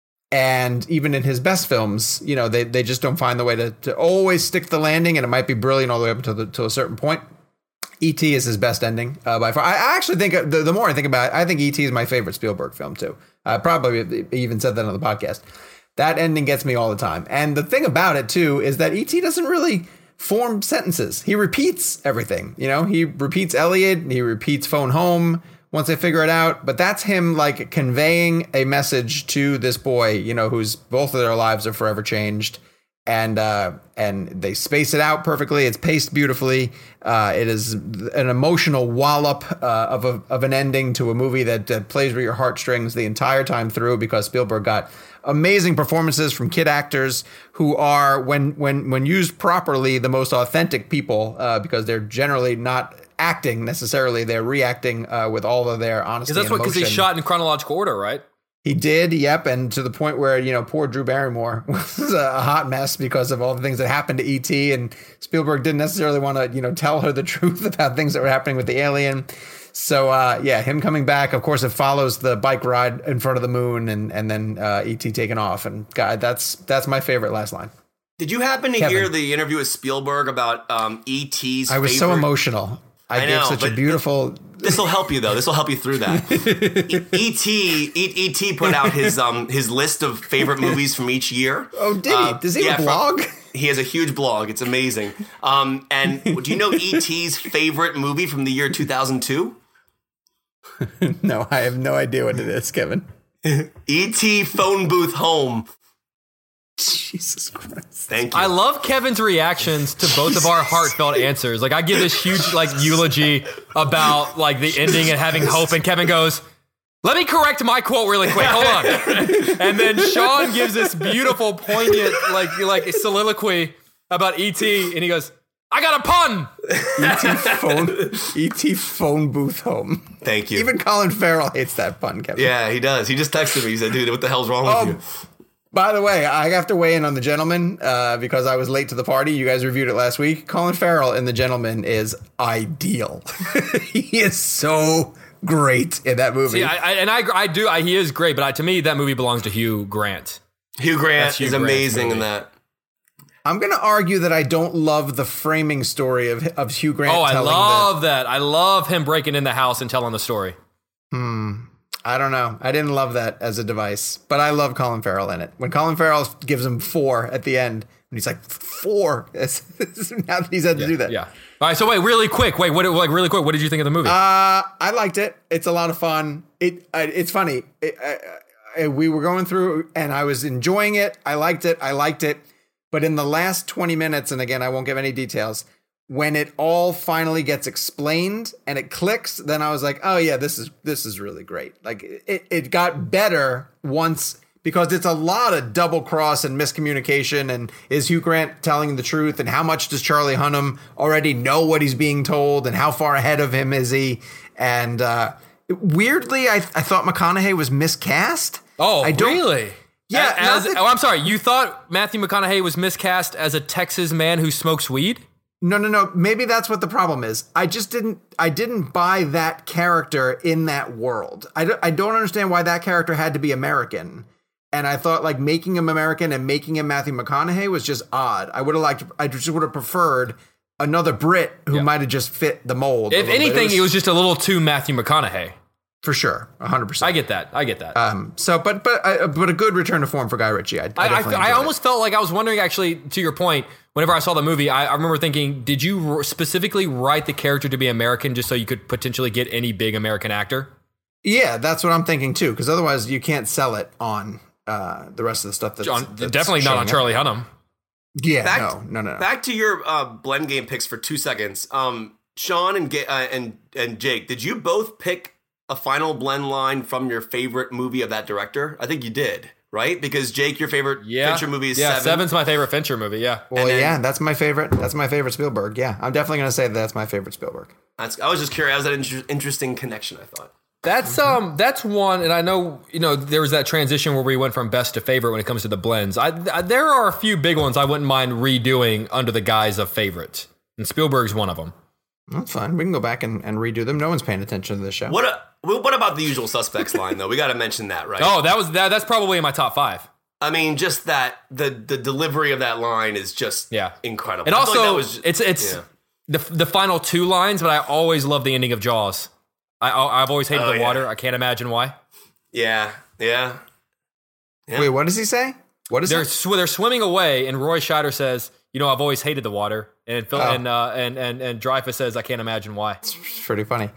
and even in his best films, you know, they they just don't find the way to, to always stick the landing, and it might be brilliant all the way up to the, to a certain point. E T is his best ending uh, by far. I, I actually think the, the more I think about it, I think E T is my favorite Spielberg film too. I probably even said that on the podcast. That ending gets me all the time. And the thing about it too is that E T doesn't really form sentences. He repeats everything. You know, he repeats Elliot. He repeats phone home once they figure it out. But that's him like conveying a message to this boy, you know, who's both of their lives are forever changed. And uh, and they space it out perfectly. It's paced beautifully. Uh, it is an emotional wallop uh, of a, of an ending to a movie that, that plays with your heartstrings the entire time through, because Spielberg got amazing performances from kid actors who are, when when when used properly, the most authentic people, uh, because they're generally not acting necessarily; they're reacting uh, with all of their honesty. Because that's and what because emotion. they shot in chronological order, right? He did, yep, and to the point where, you know, poor Drew Barrymore was a hot mess because of all the things that happened to E T, and Spielberg didn't necessarily want to, you know, tell her the truth about things that were happening with the alien. So, uh, yeah, him coming back, of course, it follows the bike ride in front of the moon, and and then uh, E T taking off, and God, that's that's my favorite last line. Did you happen to Kevin. hear the interview with Spielberg about um, E T's I was favorite? so emotional. I, I gave know, such a beautiful... This will help you, though. This will help you through that. E T E T put out his um his list of favorite movies from each year. Oh, did he? Uh, Does he yeah, have a blog? From, he has a huge blog. It's amazing. Um, and do you know E T's favorite movie from the year two thousand two? No, I have no idea what it is, Kevin. E T Phone Booth Home. Jesus Christ. Thank you. I love Kevin's reactions to both of our heartfelt answers. Like I give this huge like eulogy about like the ending and having hope, and Kevin goes, "Let me correct my quote really quick. Hold on." And then Sean gives this beautiful, poignant like like soliloquy about E T, and he goes, "I got a pun." E T phone, E T phone booth home. Thank you. Even Colin Farrell hates that pun, Kevin. Yeah, he does. He just texted me. He said, "Dude, what the hell's wrong with Oh, you?" by the way, I have to weigh in on The Gentleman uh, because I was late to the party. You guys reviewed it last week. Colin Farrell in The Gentleman is ideal. He is so great in that movie. See, I, I, and I, I do. I, he is great, but I, to me, that movie belongs to Hugh Grant. Hugh Grant That's Hugh is Grant's amazing in movie. that. I'm going to argue that I don't love the framing story of of Hugh Grant. Oh, I telling love that. I love him breaking in the house and telling the story. the. Hmm. I don't know. I didn't love that as a device, but I love Colin Farrell in it. When Colin Farrell gives him four at the end, and he's like four. It's, it's, now that he's had to do that. Yeah. All right. So wait, really quick. Wait, what? Like really quick. What did you think of the movie? Uh, I liked it. It's a lot of fun. It uh, it's funny. It, uh, uh, we were going through, and I was enjoying it. I liked it. I liked it. But in the last twenty minutes, and again, I won't give any details, when it all finally gets explained and it clicks, then I was like, oh yeah, this is this is really great. Like it, it got better once, because it's a lot of double cross and miscommunication. And is Hugh Grant telling the truth? And how much does Charlie Hunnam already know what he's being told? And how far ahead of him is he? And uh, weirdly, I, I thought McConaughey was miscast. oh, I don't, really? Yeah. As, not that- oh, I'm sorry. You thought Matthew McConaughey was miscast as a Texas man who smokes weed? No, no, no. Maybe that's what the problem is. I just didn't. I didn't buy that character in that world. I don't, I don't understand why that character had to be American. And I thought like making him American and making him Matthew McConaughey was just odd. I would have liked. I just would have preferred another Brit who Yeah. might have just fit the mold. a If little bit. anything, it was just a little too Matthew McConaughey. for sure, a hundred I percent. get that. I get that. Um. So, but but uh, but a good return to form for Guy Ritchie. I, I, I, definitely I, I enjoyed it. almost felt like I was wondering, actually, to your point, whenever I saw the movie, I, I remember thinking, did you r- specifically write the character to be American just so you could potentially get any big American actor? Yeah, that's what I'm thinking too. Because otherwise, you can't sell it on uh, the rest of the stuff. That's, John, that's definitely not showing on up. Charlie Hunnam. Yeah, Back- no, no, no, no. Back to your uh, blend game picks for two seconds. Um, Sean and Ga- uh, and and Jake, did you both pick a final blend line from your favorite movie of that director? I think you did, right? Because Jake, your favorite Yeah. Fincher movie is yeah, Seven. Seven's my favorite Fincher movie, yeah. Well, And then- yeah, that's my favorite. That's my favorite Spielberg. Yeah, I'm definitely going to say that that's my favorite Spielberg. That's, I was just curious. That was an inter- interesting connection, I thought. That's um that's one, and I know, you know, there was that transition where we went from best to favorite when it comes to the blends. I, I there are a few big ones I wouldn't mind redoing under the guise of favorite, and Spielberg's one of them. That's fine. We can go back and, and redo them. No one's paying attention to this show. What a, well, what about the Usual Suspects line, though? We got to mention that, right? Oh, that was that. That's probably in my top five. I mean, just that the the delivery of that line is just Yeah. incredible. And I feel also, like that was- it's it's yeah. the the final two lines, but I always love the ending of Jaws. I I- I've always hated Oh, the yeah. water. I can't imagine why. yeah, yeah. Yeah. Wait, what does he say? What is They're it? sw- they're swimming away, and Roy Scheider says, "You know, I've always hated the water." And Phil, Oh. and, uh, and and and Dreyfuss says, "I can't imagine why." It's pretty funny.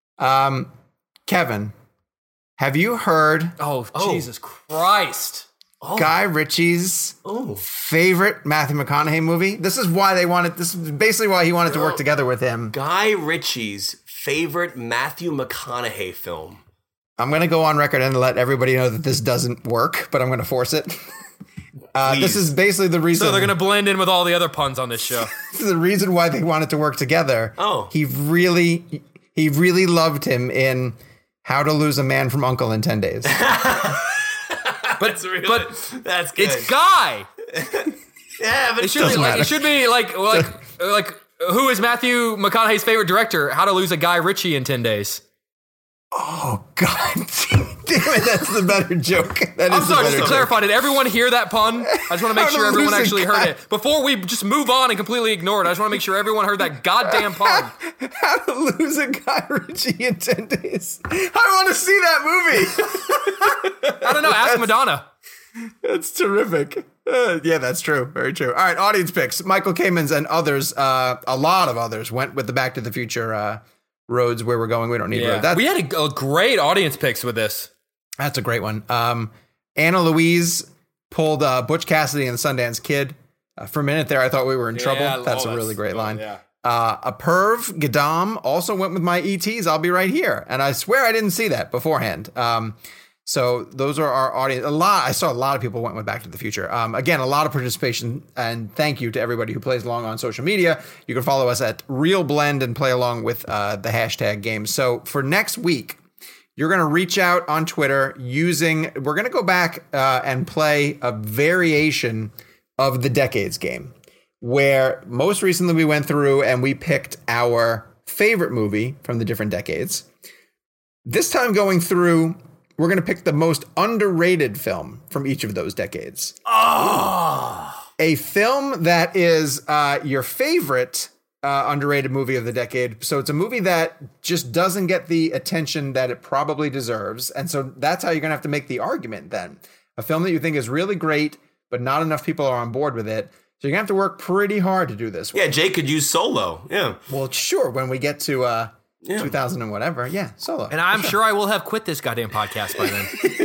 Um, Kevin, have you heard Oh, Oh. Jesus Christ! Oh, Guy Ritchie's oh. favorite Matthew McConaughey movie? This is why they wanted. This is basically why he wanted to work No. together with him. Guy Ritchie's favorite Matthew McConaughey film. I'm going to go on record and let everybody know that this doesn't work, but I'm going to force it. Uh, this Please. is basically the reason. So they're gonna blend in with all the other puns on this show. This is the reason why they wanted to work together. Oh. he really, he really loved him in How to Lose a Man from Uncle in ten days. But That's really, but that's good. it's Guy. yeah, but It should be Doesn't like matter. it should be like like like who is Matthew McConaughey's favorite director? How to Lose a Guy Ritchie in ten days. Oh God, damn it! That's the better joke. That is I'm the sorry, just better to joke. clarify, did everyone hear that pun? I just want to make How to sure everyone Lose a actually Guy- heard it. Before we just move on and completely ignore it, I just want to make sure everyone heard that goddamn pun. How to Lose a Guy Ritchie in ten days. I want to see that movie. I don't know, ask Madonna. That's terrific. Uh, yeah, that's true. Very true. All right, audience picks. Michael Kamens and others, uh, a lot of others, went with the Back to the Future uh, roads where we're going. We don't need Yeah. roads. That, We had a, a great audience picks with this. that's a great one. Um, Anna Louise pulled uh, Butch Cassidy and the Sundance Kid. Uh, for a minute there, I thought we were in trouble. Yeah, That's oh, a really great oh, line. yeah. Uh, a perv, Gadam, also went with my E Ts. I'll be right here. And I swear I didn't see that beforehand. Um, so those are our audience. A lot. I saw a lot of people went with Back to the Future. Um, again, a lot of participation. And thank you to everybody who plays along on social media. You can follow us at Real Blend and play along with uh, the hashtag game. So for next week, you're going to reach out on Twitter using, we're going to go back uh, and play a variation of the Decades game, where most recently we went through and we picked our favorite movie from the different decades. This time going through, we're going to pick the most underrated film from each of those decades. Oh. A film that is uh, your favorite uh, underrated movie of the decade. So it's a movie that just doesn't get the attention that it probably deserves. And so that's how you're going to have to make the argument then. A film that you think is really great, but not enough people are on board with it. So you're going to have to work pretty hard to do this. Yeah, Jake could use Solo. Yeah. Well, sure, when we get to uh, Yeah. two thousand and whatever. Yeah, Solo. And I'm sure I will have quit this goddamn podcast by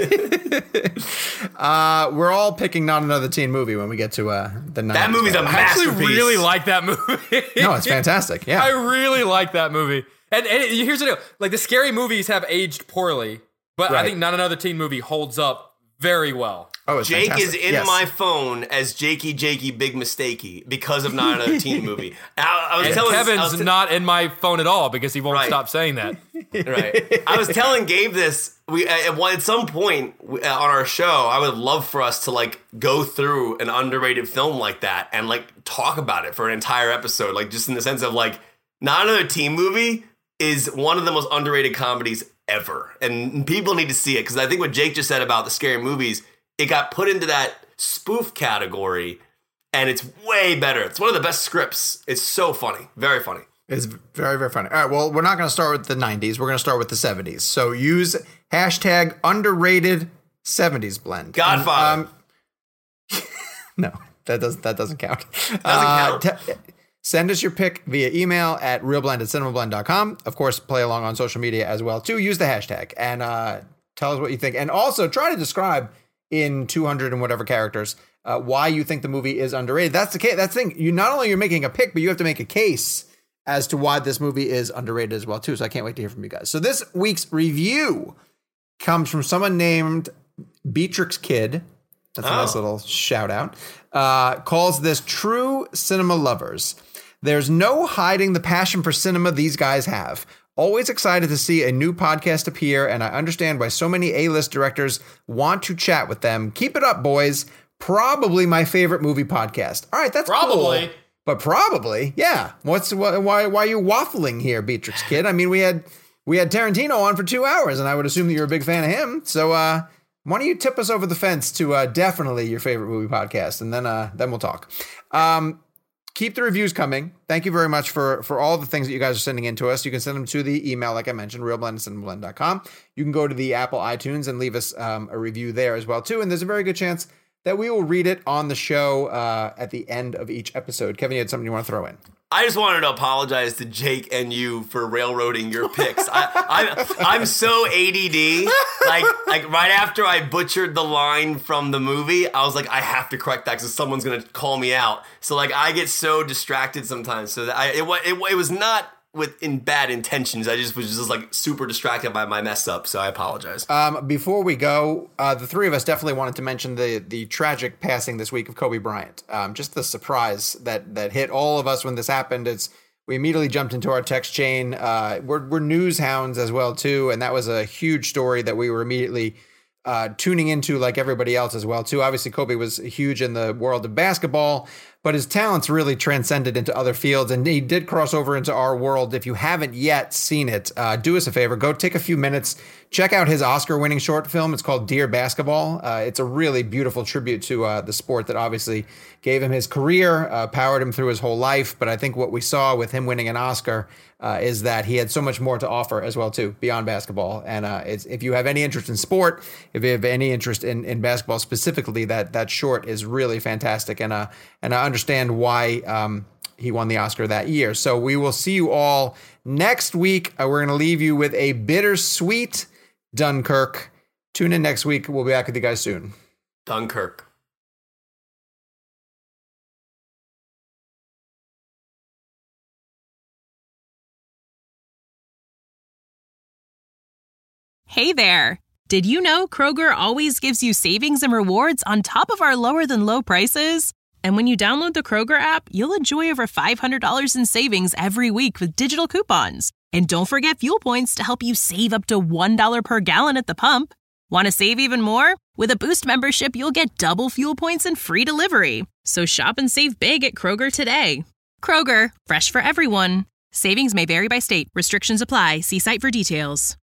then. uh, we're all picking Not Another Teen Movie when we get to uh, the nineties. That movie's a I actually masterpiece. really like that movie. No, it's fantastic. Yeah. I really like that movie. And, and here's the deal. Like, the scary movies have aged poorly, but Right. I think Not Another Teen Movie holds up very well. Oh, it's Jake fantastic. is in Yes. my phone as Jakey Jakey Big Mistakey because of Not Another Teen Movie. I, I was And telling I Kevin's was t- not in my phone at all because he won't Right. stop saying that. Right. I was telling Gabe this. We at, one- at some point we- uh, on our show, I would love for us to like go through an underrated film like that and like talk about it for an entire episode. Like just in the sense of like, Not Another Teen Movie is one of the most underrated comedies ever, and people need to see it because I think what Jake just said about the scary movies, it got put into that spoof category, and it's way better. It's one of the best scripts. It's so funny, very funny. It's very, very funny. All right, well, we're not going to start with the nineties. We're going to start with the seventies. So use hashtag underrated seventies blend. Godfather. And, um, no, that doesn't that doesn't count. Doesn't count. Te- send us your pick via email at realblend at cinemablend dot com. Of course, play along on social media as well, too. Use the hashtag and uh, tell us what you think. And also try to describe in two hundred and whatever characters uh, why you think the movie is underrated. That's the case. That's the thing. You not only you're making a pick, but you have to make a case as to why this movie is underrated as well, too. So I can't wait to hear from you guys. So this week's review comes from someone named Beatrix Kid. That's a nice Oh. little shout out. Uh, calls this True Cinema Lovers. There's no hiding the passion for cinema these guys have. Always excited to see a new podcast appear, and I understand why so many A-list directors want to chat with them. Keep it up, boys. Probably my favorite movie podcast. All right, that's Probably. cool. But probably, yeah. What's why why why are you waffling here, Beatrix Kid? I mean, we had we had Tarantino on for two hours, and I would assume that you're a big fan of him. So uh, why don't you tip us over the fence to uh, definitely your favorite movie podcast, and then uh, then we'll talk. Um, keep the reviews coming. Thank you very much for for all the things that you guys are sending in to us. You can send them to the email, like I mentioned, realblend at cinemablend dot com. You can go to the Apple iTunes and leave us um, a review there as well, too. And there's a very good chance that we will read it on the show uh, at the end of each episode. Kevin, you had something you want to throw in? I just wanted to apologize to Jake and you for railroading your picks. I, I, I'm so A D D. Like, like right after I butchered the line from the movie, I was like, I have to correct that because someone's gonna call me out. So like, I get so distracted sometimes. So that I, it, wa- it, it was not with in bad intentions. I just was just like super distracted by my mess up. So I apologize. Um, before we go, uh, the three of us definitely wanted to mention the the tragic passing this week of Kobe Bryant. Um, just the surprise that that hit all of us when this happened. It's we immediately jumped into our text chain. Uh, we're we're news hounds as well too, and that was a huge story that we were immediately uh, tuning into, like everybody else as well too. Obviously, Kobe was huge in the world of basketball, but his talents really transcended into other fields, and he did cross over into our world. If you haven't yet seen it, uh, do us a favor, go take a few minutes, check out his Oscar-winning short film. It's called Dear Basketball. Uh, it's a really beautiful tribute to uh, the sport that obviously gave him his career, uh, powered him through his whole life. But I think what we saw with him winning an Oscar uh, is that he had so much more to offer as well too, beyond basketball. And uh, it's, if you have any interest in sport, if you have any interest in, in basketball specifically, that that short is really fantastic. And uh, and I understand why um, he won the Oscar that year. So we will see you all next week. Uh, we're going to leave you with a bittersweet Dunkirk. Tune in next week. We'll be back with you guys soon. Dunkirk. Hey there! Did you know Kroger always gives you savings and rewards on top of our lower-than-low prices? And when you download the Kroger app, you'll enjoy over five hundred dollars in savings every week with digital coupons. And don't forget fuel points to help you save up to one dollar per gallon at the pump. Want to save even more? With a Boost membership, you'll get double fuel points and free delivery. So shop and save big at Kroger today. Kroger, fresh for everyone. Savings may vary by state. Restrictions apply. See site for details.